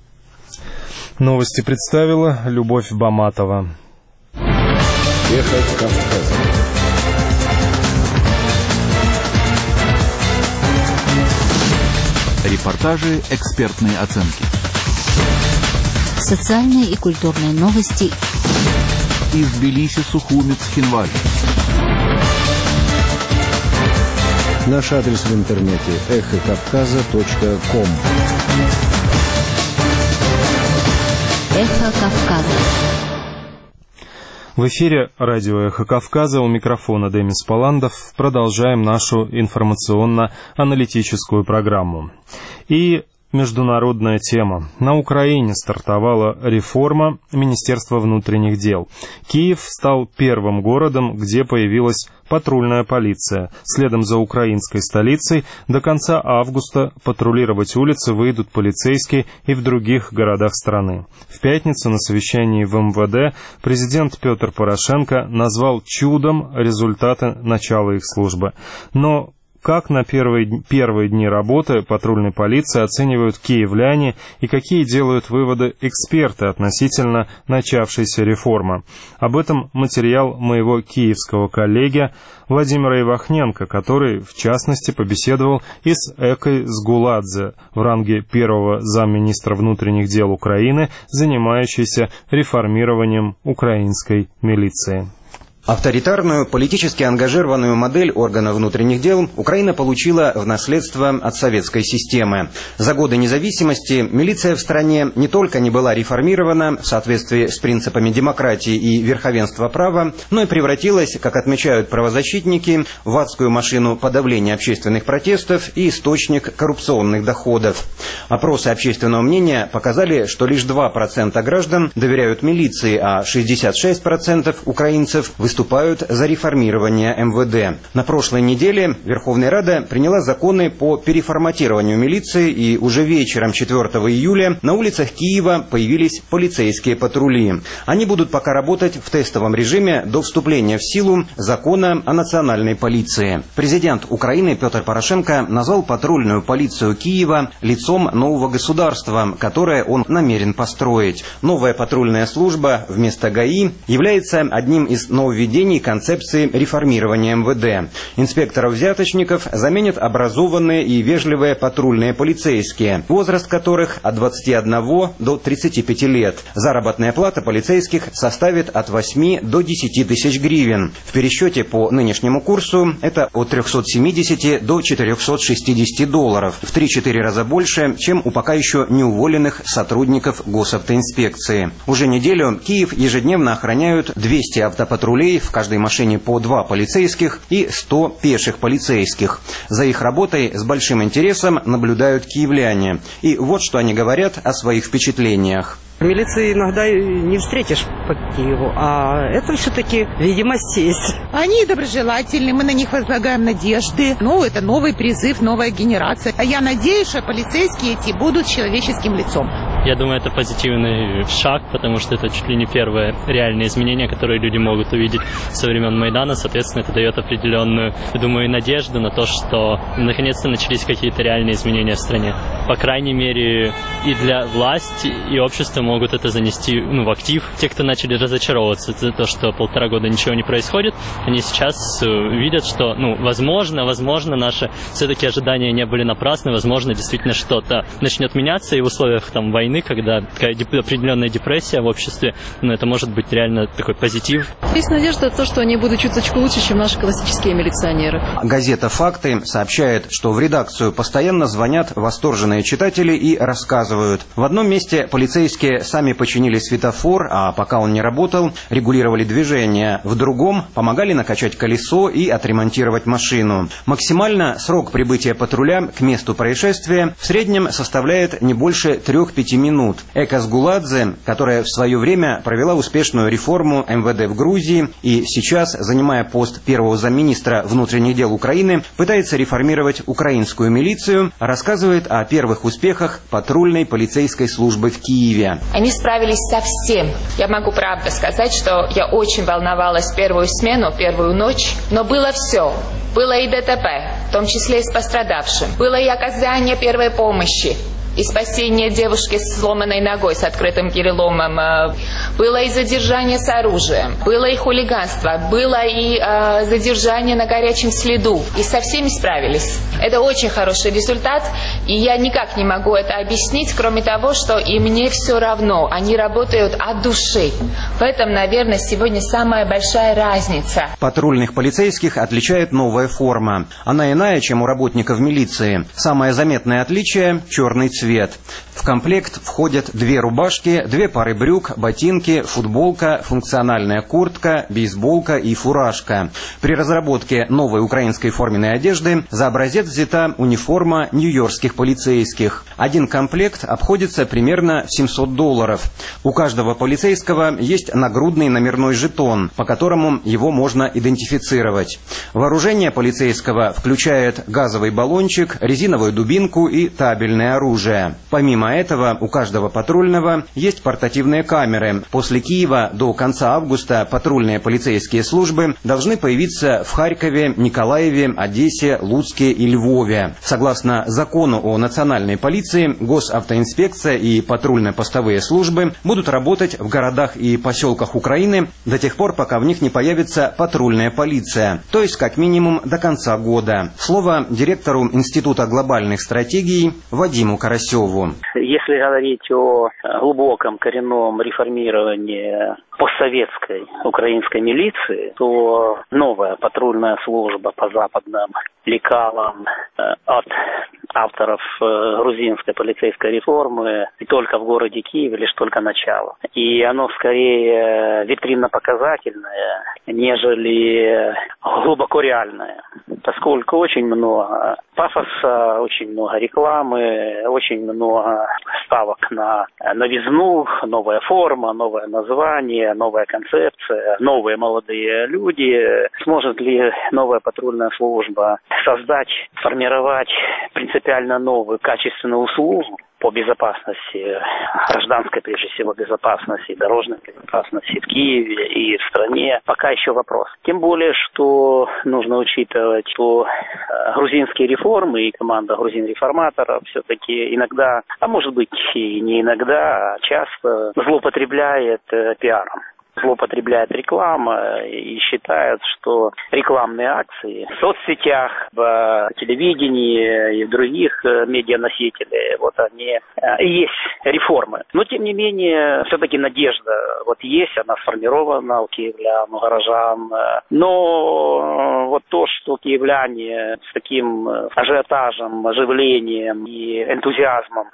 Новости представила Любовь Баматова. Эхо Кавказа. Репортажи, экспертные оценки. Социальные и культурные новости. Из Тбилиси, Сухуми, Цхинвале. Наш адрес в интернете эхо кавказа точка ком. Эхо Кавказа. В эфире радио «Эхо Кавказа», у микрофона Демис Паландов. Продолжаем нашу информационно-аналитическую программу. И международная тема. На Украине стартовала реформа Министерства внутренних дел. Киев стал первым городом, где появилась патрульная полиция. Следом за украинской столицей до конца августа патрулировать улицы выйдут полицейские и в других городах страны. В пятницу на совещании в эм вэ дэ президент Петр Порошенко назвал чудом результаты начала их службы. Но Как на первые, первые дни работы патрульной полиции оценивают киевляне и какие делают выводы эксперты относительно начавшейся реформы? Об этом материал моего киевского коллеги Владимира Ивахненко, который, в частности, побеседовал и с Экой Сгуладзе в ранге первого замминистра внутренних дел Украины, занимающейся реформированием украинской милиции. Авторитарную, политически ангажированную модель органов внутренних дел Украина получила в наследство от советской системы. За годы независимости милиция в стране не только не была реформирована в соответствии с принципами демократии и верховенства права, но и превратилась, как отмечают правозащитники, в адскую машину подавления общественных протестов и источник коррупционных доходов. Опросы общественного мнения показали, что лишь два процента граждан доверяют милиции, а шестьдесят шесть процентов украинцев выступают выступают за реформирование эм вэ дэ. На прошлой неделе Верховная Рада приняла законы по переформатированию милиции, и уже вечером четвёртого июля на улицах Киева появились полицейские патрули. Они будут пока работать в тестовом режиме до вступления в силу закона о национальной полиции. Президент Украины Петр Порошенко назвал патрульную полицию Киева лицом нового государства, которое он намерен построить. Новая патрульная служба вместо ГАИ является одним из нововведений концепции реформирования эм вэ дэ. Инспекторов-взяточников заменят образованные и вежливые патрульные полицейские, возраст которых от двадцати одного до тридцати пяти лет. Заработная плата полицейских составит от восьми до десяти тысяч гривен. В пересчете по нынешнему курсу это от трёхсот семидесяти до четырёхсот шестидесяти долларов. В три-четыре раза больше, чем у пока еще не уволенных сотрудников госавтоинспекции. Уже неделю Киев ежедневно охраняют двести автопатрулей, в каждой машине по два полицейских и сто пеших полицейских. За их работой с большим интересом наблюдают киевляне. И вот что они говорят о своих впечатлениях. В милиции иногда не встретишь по Киеву, а это все-таки видимость есть. Они доброжелательны, мы на них возлагаем надежды. Ну, это новый призыв, новая генерация. А я надеюсь, что полицейские эти будут человеческим лицом. Я думаю, это позитивный шаг, потому что это чуть ли не первое реальное изменение, которое люди могут увидеть со времен Майдана. Соответственно, это дает определенную, я думаю, надежду на то, что наконец-то начались какие-то реальные изменения в стране. По крайней мере, и для власти, и общества могут это занести ну, в актив. Те, кто начали разочаровываться за то, что полтора года ничего не происходит, они сейчас видят, что, ну, возможно, возможно, наши все-таки ожидания не были напрасны, возможно, действительно что-то начнет меняться, и в условиях там войны, когда такая деп- определенная депрессия в обществе, ну, это может быть реально такой позитив. Есть надежда на то, что они будут чуточку лучше, чем наши классические милиционеры. Газета «Факты» сообщает, что в редакцию постоянно звонят восторженные читатели и рассказывают. В одном месте полицейские сами починили светофор, а пока он не работал, регулировали движение. В другом помогали накачать колесо и отремонтировать машину. Максимально срок прибытия патруля к месту происшествия в среднем составляет не больше трех-пяти минут. Эка Сгуладзе, которая в свое время провела успешную реформу эм вэ дэ в Грузии и сейчас, занимая пост первого замминистра внутренних дел Украины, пытается реформировать украинскую милицию, рассказывает о первых успехах патрульной полицейской службы в Киеве. Они справились со всем. Я могу правда сказать, что я очень волновалась первую смену, первую ночь, но было все. Было и дэ тэ пэ, в том числе и с пострадавшим. Было и оказание первой помощи, и спасение девушки с сломанной ногой, с открытым переломом. Было и задержание с оружием, было и хулиганство, было и э, задержание на горячем следу. И со всеми справились. Это очень хороший результат, и я никак не могу это объяснить, кроме того, что и мне все равно. Они работают от души. В этом, наверное, сегодня самая большая разница. Патрульных полицейских отличает новая форма. Она иная, чем у работников милиции. Самое заметное отличие – черный цвет. В комплект входят две рубашки, две пары брюк, ботинки, футболка, функциональная куртка, бейсболка и фуражка. При разработке новой украинской форменной одежды за образец взята униформа нью-йоркских полицейских. Один комплект обходится примерно в семьсот долларов. У каждого полицейского есть нагрудный номерной жетон, по которому его можно идентифицировать. Вооружение полицейского включает газовый баллончик, резиновую дубинку и табельное оружие. Помимо Помимо этого, у каждого патрульного есть портативные камеры. После Киева до конца августа патрульные полицейские службы должны появиться в Харькове, Николаеве, Одессе, Луцке и Львове. Согласно закону о национальной полиции, госавтоинспекция и патрульно-постовые службы будут работать в городах и поселках Украины до тех пор, пока в них не появится патрульная полиция, то есть как минимум до конца года. Слово директору Института глобальных стратегий Вадиму Карасеву. Если говорить о глубоком коренном реформировании постсоветской украинской милиции, то новая патрульная служба по западным лекалам от авторов грузинской полицейской реформы и только в городе Киеве лишь только начало. И оно скорее витринно-показательное, нежели глубоко реальное, поскольку очень много пафоса, очень много рекламы, очень много ставок на новизну, новая форма, новое название, новая концепция, новые молодые люди. Сможет ли новая патрульная служба создать, сформировать принципиально новую качественную услугу по безопасности, гражданской, прежде всего, безопасности, дорожной безопасности в Киеве и в стране, пока еще вопрос. Тем более, что нужно учитывать, что грузинские реформы и команда грузин-реформаторов все-таки иногда, а может быть и не иногда, а часто злоупотребляет пиаром. Злоупотребляет реклама и считают, что рекламные акции в соцсетях, в телевидении и в других медианосителях, вот они и есть реформы. Но, тем не менее, все-таки надежда вот есть, она сформирована у киевлян, у горожан. Но вот то, что киевляне с таким ажиотажем, оживлением и энтузиазмом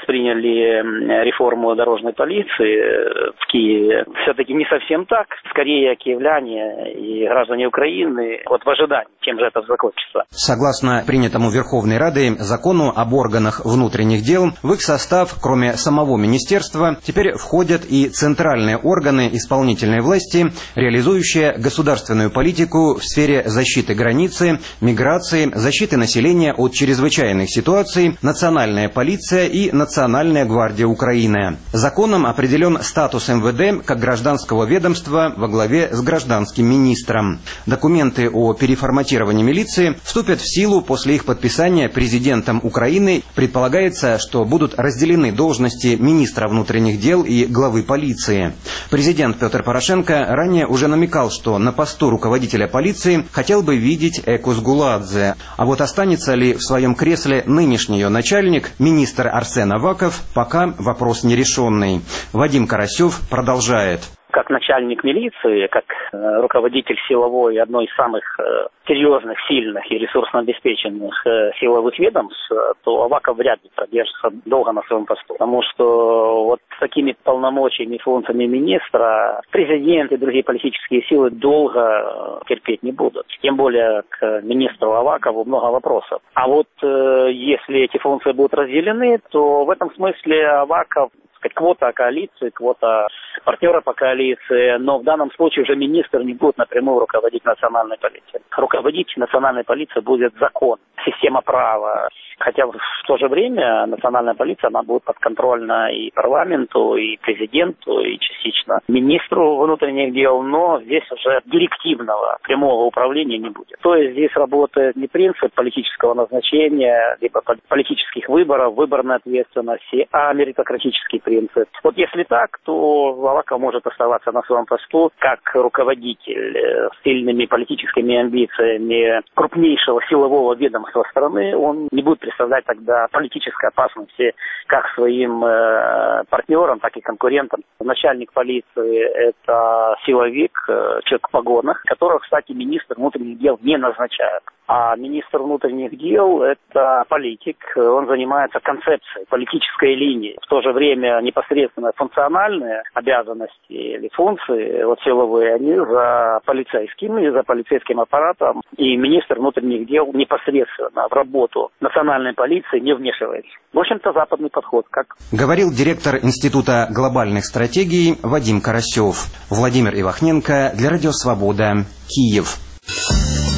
восприняли реформу дорожной полиции в Киеве, все-таки не совсем так. Скорее, киевляне и граждане Украины вот в ожидании, чем же это закончится. Согласно принятому Верховной Радой закону об органах внутренних дел, в их состав, кроме самого министерства, теперь входят и центральные органы исполнительной власти, реализующие государственную политику в сфере защиты границы, миграции, защиты населения от чрезвычайных ситуаций, Национальная полиция и Национальная гвардия Украины. Законом определен статус эм вэ дэ как гражданского ведомства во главе с гражданским министром. Документы о переформатировании милиции вступят в силу после их подписания президентом Украины. Предполагается, что будут разделены должности министра внутренних дел и главы полиции. Президент Петр Порошенко ранее уже намекал, что на посту руководителя полиции хотел бы видеть Экус Гуладзе. А вот останется ли в своем кресле нынешний ее начальник, министр Арсен Аваков, пока вопрос нерешенный. Вадим Карасев продолжает. Как начальник милиции, как э, руководитель силовой, одной из самых э, серьезных, сильных и ресурсно обеспеченных э, силовых ведомств, э, то Аваков вряд ли продержится долго на своем посту. Потому что вот с такими полномочиями и функциями министра президент и другие политические силы долго э, терпеть не будут. Тем более к министру Авакову много вопросов. А вот э, если эти функции будут разделены, то в этом смысле Аваков квота коалиции, квота партнера по коалиции, но в данном случае уже министр не будет напрямую руководить национальной полицией. Руководить национальной полицией будет закон, система права. Хотя в то же время национальная полиция, она будет подконтрольна и парламенту, и президенту, и частично министру внутренних дел, но здесь уже директивного прямого управления не будет. То есть здесь работает не принцип политического назначения, либо политических выборов, выборной ответственности, а меритократический принцип. Вот если так, то Аваков может оставаться на своем посту как руководитель с сильными политическими амбициями крупнейшего силового ведомства страны. Он не будет представлять тогда политической опасности как своим э, партнерам, так и конкурентам. Начальник полиции – это силовик, э, человек в погонах, которого, кстати, министр внутренних дел не назначает. А министр внутренних дел – это политик, он занимается концепцией, политической линии. В то же время непосредственно функциональные обязанности или функции вот силовые, они за полицейским и за полицейским аппаратом. И министр внутренних дел непосредственно в работу национальной полиции не вмешивается. В общем-то, западный подход. Как... Говорил директор Института глобальных стратегий Вадим Карасев. Владимир Ивахненко для Радио Свобода, Киев.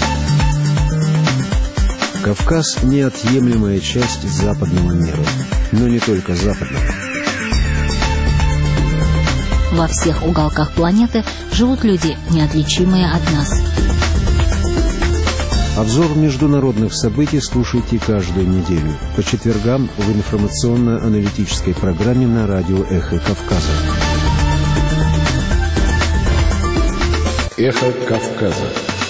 Кавказ – неотъемлемая часть западного мира. но не только западного. Во всех уголках планеты живут люди, неотличимые от нас. Обзор международных событий слушайте каждую неделю по четвергам в информационно-аналитической программе на радио «Эхо Кавказа». «Эхо Кавказа».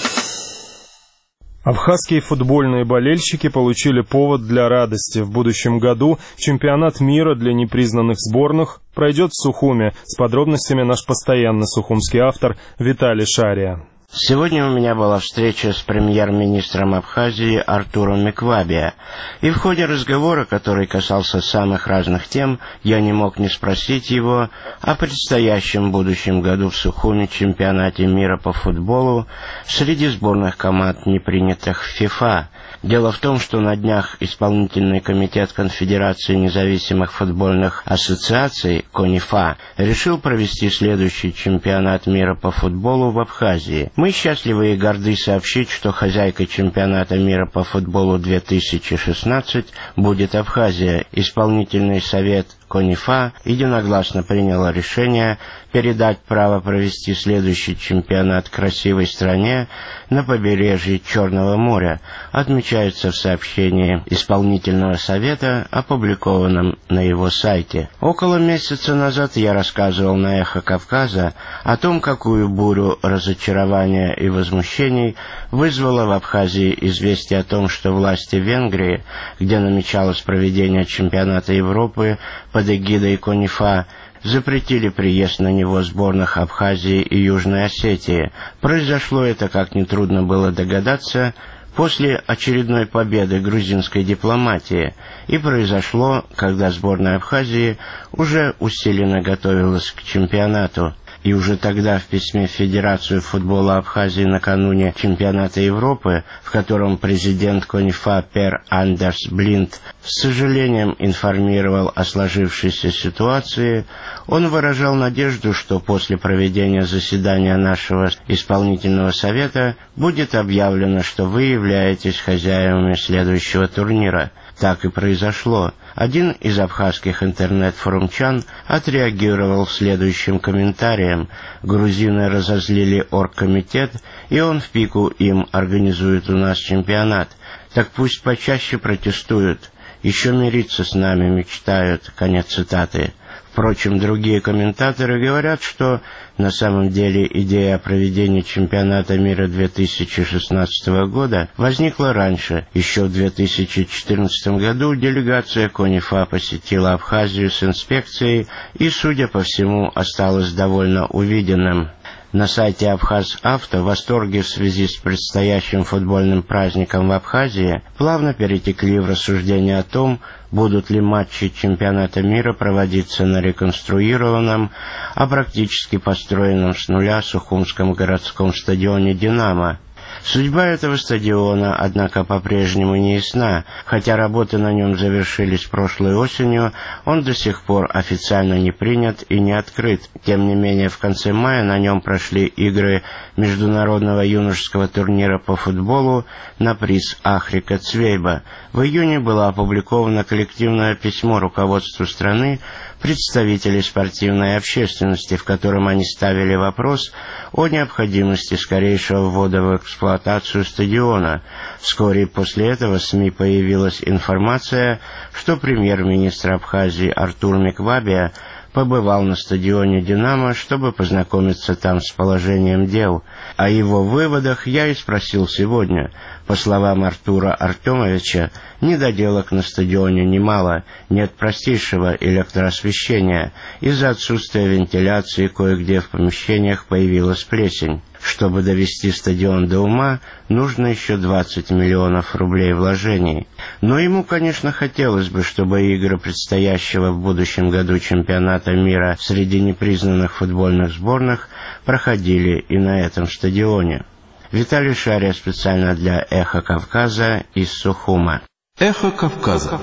Абхазские футбольные болельщики получили повод для радости. В будущем году чемпионат мира для непризнанных сборных пройдет в Сухуме. С подробностями наш постоянный сухумский автор Виталий Шария. Сегодня у меня была встреча с премьер-министром Абхазии Артуром Миквабия, и в ходе разговора, который касался самых разных тем, я не мог не спросить его о предстоящем будущем году в Сухуме чемпионате мира по футболу среди сборных команд, не принятых в ФИФА. Дело в том, что на днях исполнительный комитет Конфедерации независимых футбольных ассоциаций КОНИФА решил провести следующий чемпионат мира по футболу в Абхазии. Мы счастливы и горды сообщить, что хозяйкой чемпионата мира по футболу две тысячи шестнадцать будет Абхазия. Исполнительный совет КОНИФА единогласно приняло решение передать право провести следующий чемпионат красивой стране на побережье Черного моря, отмечается в сообщении исполнительного совета, опубликованном на его сайте. Около месяца назад я рассказывал на «Эхо Кавказа» о том, какую бурю разочарования и возмущений вызвало в Абхазии известие о том, что власти Венгрии, где намечалось проведение чемпионата Европы под эгидой КОНИФА, запретили приезд на него сборных Абхазии и Южной Осетии. Произошло это, как нетрудно было догадаться, после очередной победы грузинской дипломатии, и произошло, когда сборная Абхазии уже усиленно готовилась к чемпионату. И уже тогда в письме в Федерацию футбола Абхазии накануне чемпионата Европы, в котором президент КОНИФА Пер Андерс Блинд с сожалением информировал о сложившейся ситуации, он выражал надежду, что после проведения заседания нашего исполнительного совета будет объявлено, что вы являетесь хозяевами следующего турнира. Так и произошло. Один из абхазских интернет-форумчан отреагировал следующим комментарием: грузины разозлили оргкомитет, и он в пику им организует у нас чемпионат. Так пусть почаще протестуют, еще мириться с нами мечтают. Конец цитаты. Впрочем, другие комментаторы говорят, что на самом деле идея о проведении чемпионата мира две тысячи шестнадцатого года возникла раньше. Еще в две тысячи четырнадцатом году делегация КОНИФА посетила Абхазию с инспекцией и, судя по всему, осталась довольно увиденным. На сайте Абхаз-Авто восторги в связи с предстоящим футбольным праздником в Абхазии плавно перетекли в рассуждения о том, будут ли матчи чемпионата мира проводиться на реконструированном, а практически построенном с нуля Сухумском городском стадионе «Динамо». Судьба этого стадиона, однако, по-прежнему не ясна. Хотя работы на нем завершились прошлой осенью, он до сих пор официально не принят и не открыт. Тем не менее, в конце мая на нем прошли игры международного юношеского турнира по футболу на приз Ахрика Цвейба. В июне было опубликовано коллективное письмо руководству страны, представителей спортивной общественности, в котором они ставили вопрос о необходимости скорейшего ввода в эксплуатацию стадиона. Вскоре после этого в СМИ появилась информация, что премьер-министр Абхазии Артур Миквабия побывал на стадионе «Динамо», чтобы познакомиться там с положением дел. О его выводах я и спросил сегодня. По словам Артура Артемовича, недоделок на стадионе немало, нет простейшего электроосвещения. Из-за отсутствия вентиляции кое-где в помещениях появилась плесень. Чтобы довести стадион до ума, нужно еще двадцать миллионов рублей вложений. Но ему, конечно, хотелось бы, чтобы игры предстоящего в будущем году чемпионата мира среди непризнанных футбольных сборных проходили и на этом стадионе. Виталий Шария специально для «Эхо Кавказа» из Сухума. «Эхо Кавказа».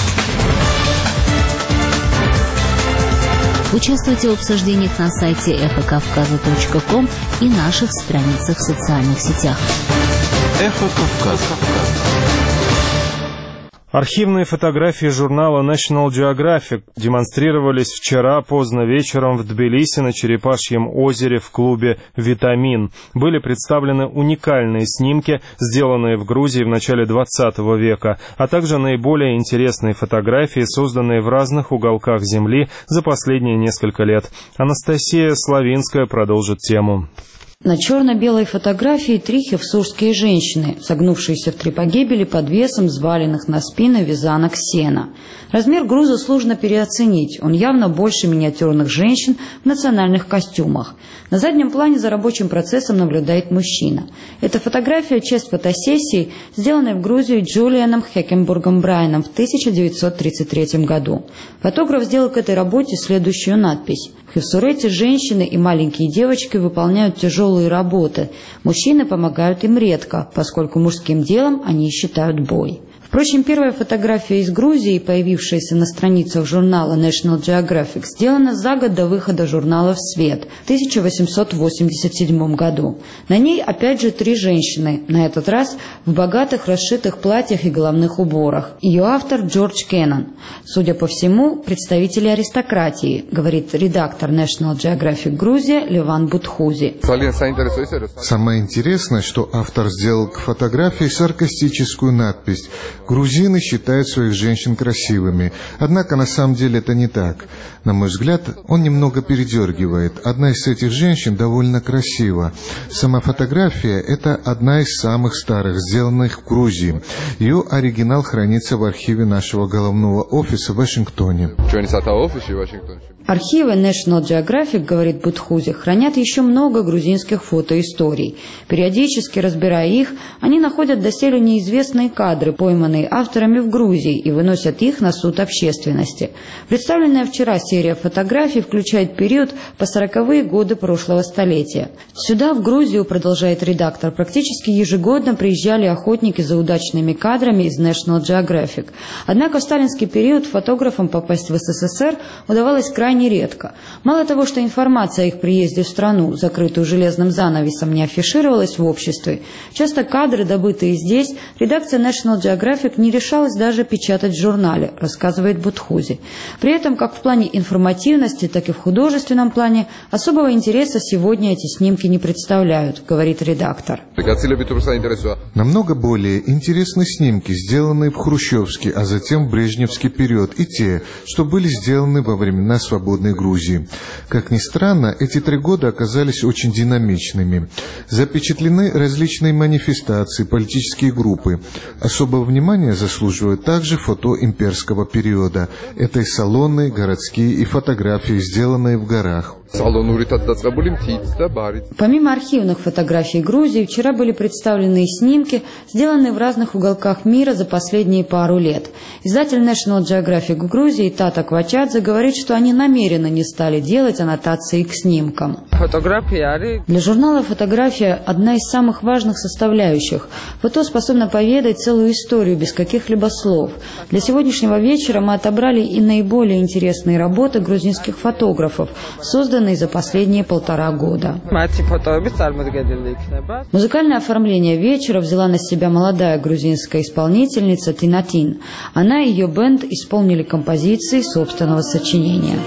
Участвуйте в обсуждениях на сайте эхо кавказа точка ком и наших страницах в социальных сетях. «Эхо Кавказа». Архивные фотографии журнала National Geographic демонстрировались вчера поздно вечером в Тбилиси на Черепашьем озере в клубе «Витамин». Были представлены уникальные снимки, сделанные в Грузии в начале двадцатого века, а также наиболее интересные фотографии, созданные в разных уголках Земли за последние несколько лет. Анастасия Славинская продолжит тему. На черно-белой фотографии три хевсурские женщины, согнувшиеся в три погибели под весом взваленных на спины вязанок сена. Размер груза сложно переоценить, он явно больше миниатюрных женщин в национальных костюмах. На заднем плане за рабочим процессом наблюдает мужчина. Эта фотография – часть фотосессии, сделанной в Грузии Джулианом Хекенбургом Брайаном в тысяча девятьсот тридцать третьем году. Фотограф сделал к этой работе следующую надпись. В Хевсурете женщины и маленькие девочки выполняют тяжелые работы. Мужчины помогают им редко, поскольку мужским делом они считают бой. Впрочем, первая фотография из Грузии, появившаяся на страницах журнала National Geographic, сделана за год до выхода журнала в свет в тысяча восемьсот восемьдесят седьмом году. На ней опять же три женщины, на этот раз в богатых расшитых платьях и головных уборах. Ее автор Джордж Кеннон. Судя по всему, представители аристократии, говорит редактор National Geographic Грузия Леван Бутхузи. Самое интересное, что автор сделал к фотографии саркастическую надпись: «Грузины считают своих женщин красивыми». Однако на самом деле это не так. На мой взгляд, он немного передергивает. Одна из этих женщин довольно красива. Сама фотография – это одна из самых старых, сделанных в Грузии. Ее оригинал хранится в архиве нашего головного офиса в Вашингтоне. Архивы National Geographic, говорит Бутхузи, хранят еще много грузинских фотоисторий. Периодически, разбирая их, они находят доселе неизвестные кадры, пойманные авторами в Грузии, и выносят их на суд общественности. Представленная вчера серия фотографий включает период по сороковые годы прошлого столетия. Сюда, в Грузию, продолжает редактор, практически ежегодно приезжали охотники за удачными кадрами из National Geographic. Однако в сталинский период фотографам попасть в СССР удавалось крайне нередко. Мало того, что информация о их приезде в страну, закрытую железным занавесом, не афишировалась в обществе, часто кадры, добытые здесь, редакция National Geographic не решалась даже печатать в журнале, рассказывает Бутхузи. При этом, как в плане информативности, так и в художественном плане, особого интереса сегодня эти снимки не представляют, говорит редактор. Намного более интересны снимки, сделанные в хрущевский, а затем в брежневский период, и те, что были сделаны во времена свободной Грузии. Как ни странно, эти три года оказались очень динамичными. Запечатлены различные манифестации, политические группы. Особого внимания заслуживают также фото имперского периода. Это и салоны, городские, и фотографии, сделанные в горах. Помимо архивных фотографий Грузии, вчера были представлены и снимки, сделанные в разных уголках мира за последние пару лет. Издатель National Geographic в Грузии Тата Квачадзе говорит, что они намеренно не стали делать аннотации к снимкам. Для журнала фотография – одна из самых важных составляющих. Фото способно поведать целую историю без каких-либо слов. Для сегодняшнего вечера мы отобрали и наиболее интересные работы грузинских фотографов, созданные за последние полтора года. Музыкальное оформление вечера взяла на себя молодая грузинская исполнительница Тинатин. Она и ее бенд исполнили композиции собственного сочинения.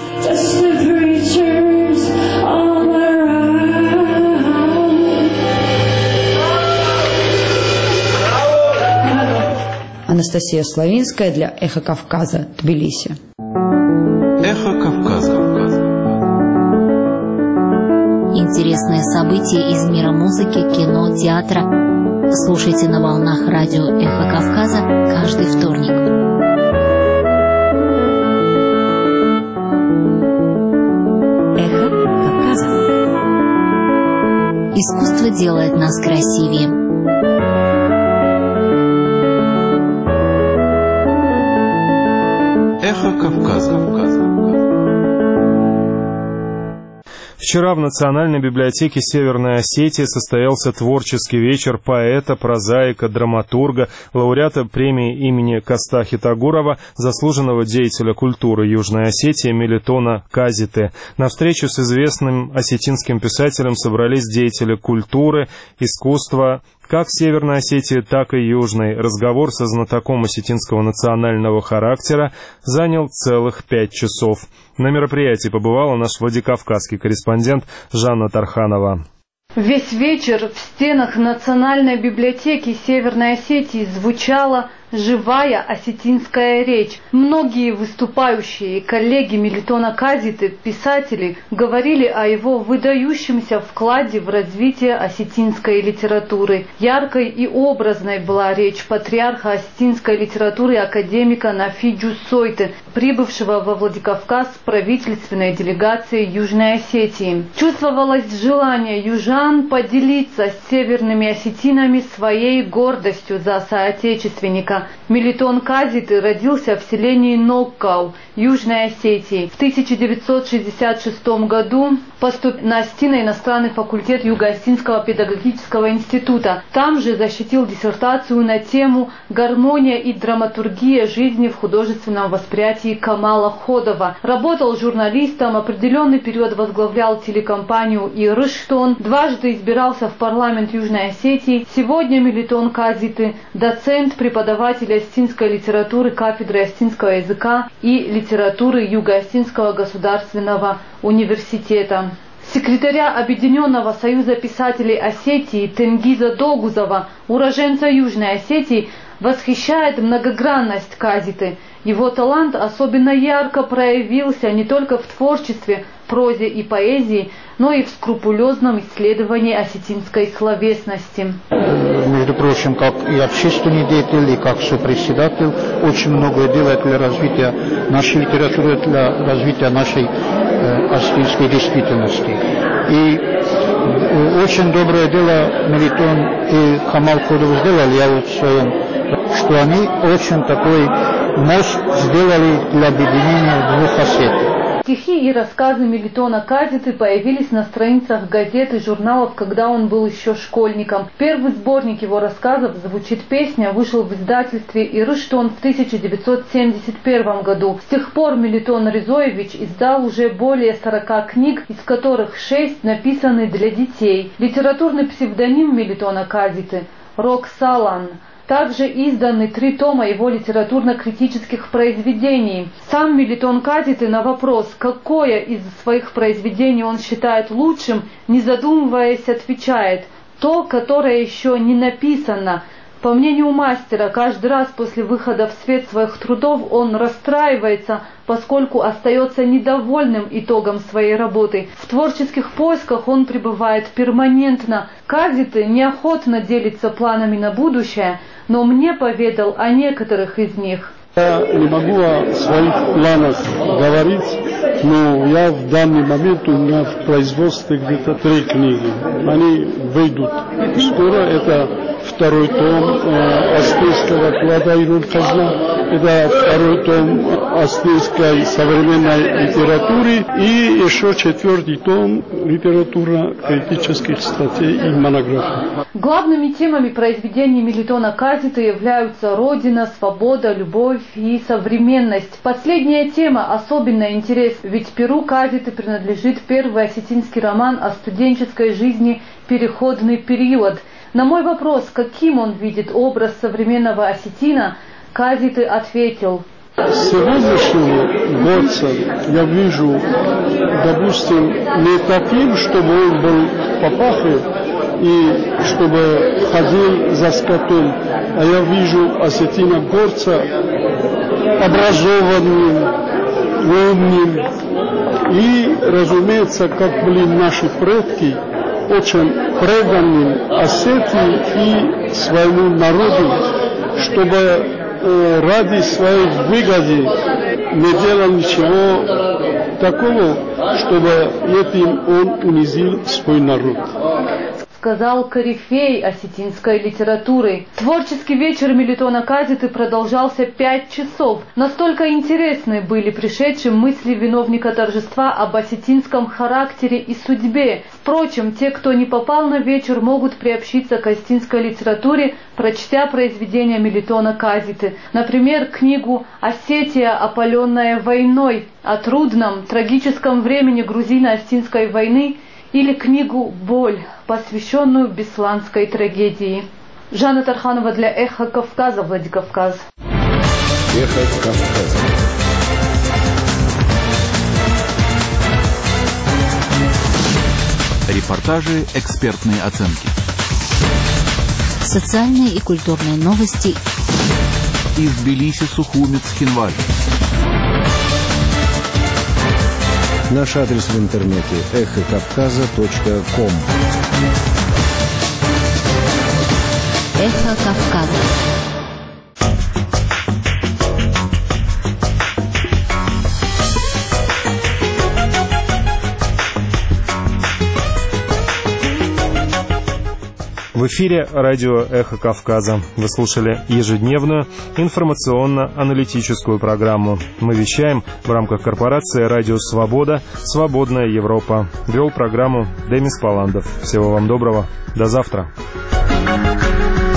Анастасия Славинская для «Эхо Кавказа», Тбилиси. «Эхо Кавказа». Интересные события из мира музыки, кино, театра. Слушайте на волнах радио «Эхо Кавказа» каждый вторник. «Эхо Кавказа». Искусство делает нас красивее. «Эхо Кавказа». Вчера в Национальной библиотеке Северной Осетии состоялся творческий вечер поэта, прозаика, драматурга, лауреата премии имени Кастахи Тагурова, заслуженного деятеля культуры Южной Осетии Мелитона Казиты. На встречу с известным осетинским писателем собрались деятели культуры, искусства, Как в Северной Осетии, так и Южной разговор со знатоком осетинского национального характера занял целых пять часов. На мероприятии побывала наш владикавказский корреспондент Жанна Тарханова. Весь вечер в стенах Национальной библиотеки Северной Осетии звучала живая осетинская речь. Многие выступающие коллеги Мелитона Казиты, писатели, говорили о его выдающемся вкладе в развитие осетинской литературы. Яркой и образной была речь патриарха осетинской литературы академика Нафи Джусойты, прибывшего во Владикавказ с правительственной делегацией Южной Осетии. Чувствовалось желание южан поделиться с северными осетинами своей гордостью за соотечественника. Мелитон Казиты родился в селении Ноккау, Южной Осетии. В тысяча девятьсот шестьдесят шестом году поступил на Остино иностранный факультет Юго-Осетинского педагогического института. Там же защитил диссертацию на тему «Гармония и драматургия жизни в художественном восприятии Камала Ходова». Работал журналистом, определенный период возглавлял телекомпанию «Ирыштон», дважды избирался в парламент Южной Осетии. Сегодня Мелитон Казиты – доцент, преподаватель осетинской литературы кафедры осетинского языка и литературы Юго-Осетинского государственного университета. Секретаря Объединенного союза писателей Осетии Тенгиза Догузова, уроженца Южной Осетии, восхищает многогранность Казиты. Его талант особенно ярко проявился не только в творчестве, прозе и поэзии, но и в скрупулезном исследовании осетинской словесности. Между прочим, как и общественный деятель, и как сопредседатель, очень многое делает для развития нашей литературы, для развития нашей э, осетинской действительности. И э, очень доброе дело Мелитон и Камал Ходов сделали, я вот в своем, что они очень такой мост сделали для объединения двух Осетий. Стихи и рассказы Мелитона Казиты появились на страницах газет и журналов, когда он был еще школьником. Первый сборник его рассказов «Звучит песня» вышел в издательстве «Ирыштон» в тысяча девятьсот семьдесят первом году. С тех пор Мелитон Ризоевич издал уже более сорока книг, из которых шесть написаны для детей. Литературный псевдоним Мелитона Казиты – Роксалан. Также изданы три тома его литературно-критических произведений. Сам Мелитон Казиты на вопрос, какое из своих произведений он считает лучшим, не задумываясь, отвечает: то, которое еще не написано. По мнению мастера, каждый раз после выхода в свет своих трудов он расстраивается, поскольку остается недовольным итогом своей работы. В творческих поисках он пребывает перманентно. Казиты неохотно делится планами на будущее, но мне поведал о некоторых из них. Я не могу о своих планах говорить, но я в данный момент, у меня в производстве где-то три книги. Они выйдут скоро. Это второй том э, Астейского клада Ирун Казна, это второй том Астейской современной литературы и еще четвертый том литература критических статей и монографий. Главными темами произведений Мелитона Казиты являются родина, свобода, любовь и современность. Последняя тема особенно интересна, ведь перу Казиты принадлежит первый осетинский роман о студенческой жизни «Переходный период». На мой вопрос, каким он видит образ современного осетина, Казиты ответил: сегодняшнего горца я вижу, допустим, не таким, чтобы он был папахой и чтобы ходил за скотом, а я вижу осетина горца образованным, умным и, разумеется, как были наши предки, очень преданным Осетии и своему народу, чтобы э, ради своей выгоды не делал ничего такого, чтобы этим он унизил свой народ. Сказал корифей осетинской литературы. Творческий вечер Мелитона Казиты продолжался пять часов. Настолько интересны были пришедшим мысли виновника торжества об осетинском характере и судьбе. Впрочем, те, кто не попал на вечер, могут приобщиться к осетинской литературе, прочтя произведения Мелитона Казиты. Например, книгу «Осетия, опаленная войной» о трудном, трагическом времени грузино-осетинской войны, или книгу «Боль», посвященную бесланской трагедии. Жанна Тарханова для «Эхо Кавказа», Владикавказ. Эхо Кавказа. Репортажи, экспертные оценки. Социальные и культурные новости. Из Тбилиси, Сухуми, Цхинваль. Наш адрес в интернете эхо кавказа точка ком. Эхо Кавказа. В эфире радио «Эхо Кавказа». Вы слушали ежедневную информационно-аналитическую программу. Мы вещаем в рамках корпорации «Радио Свобода. Свободная Европа». Вел программу Демис Паландов. Всего вам доброго. До завтра.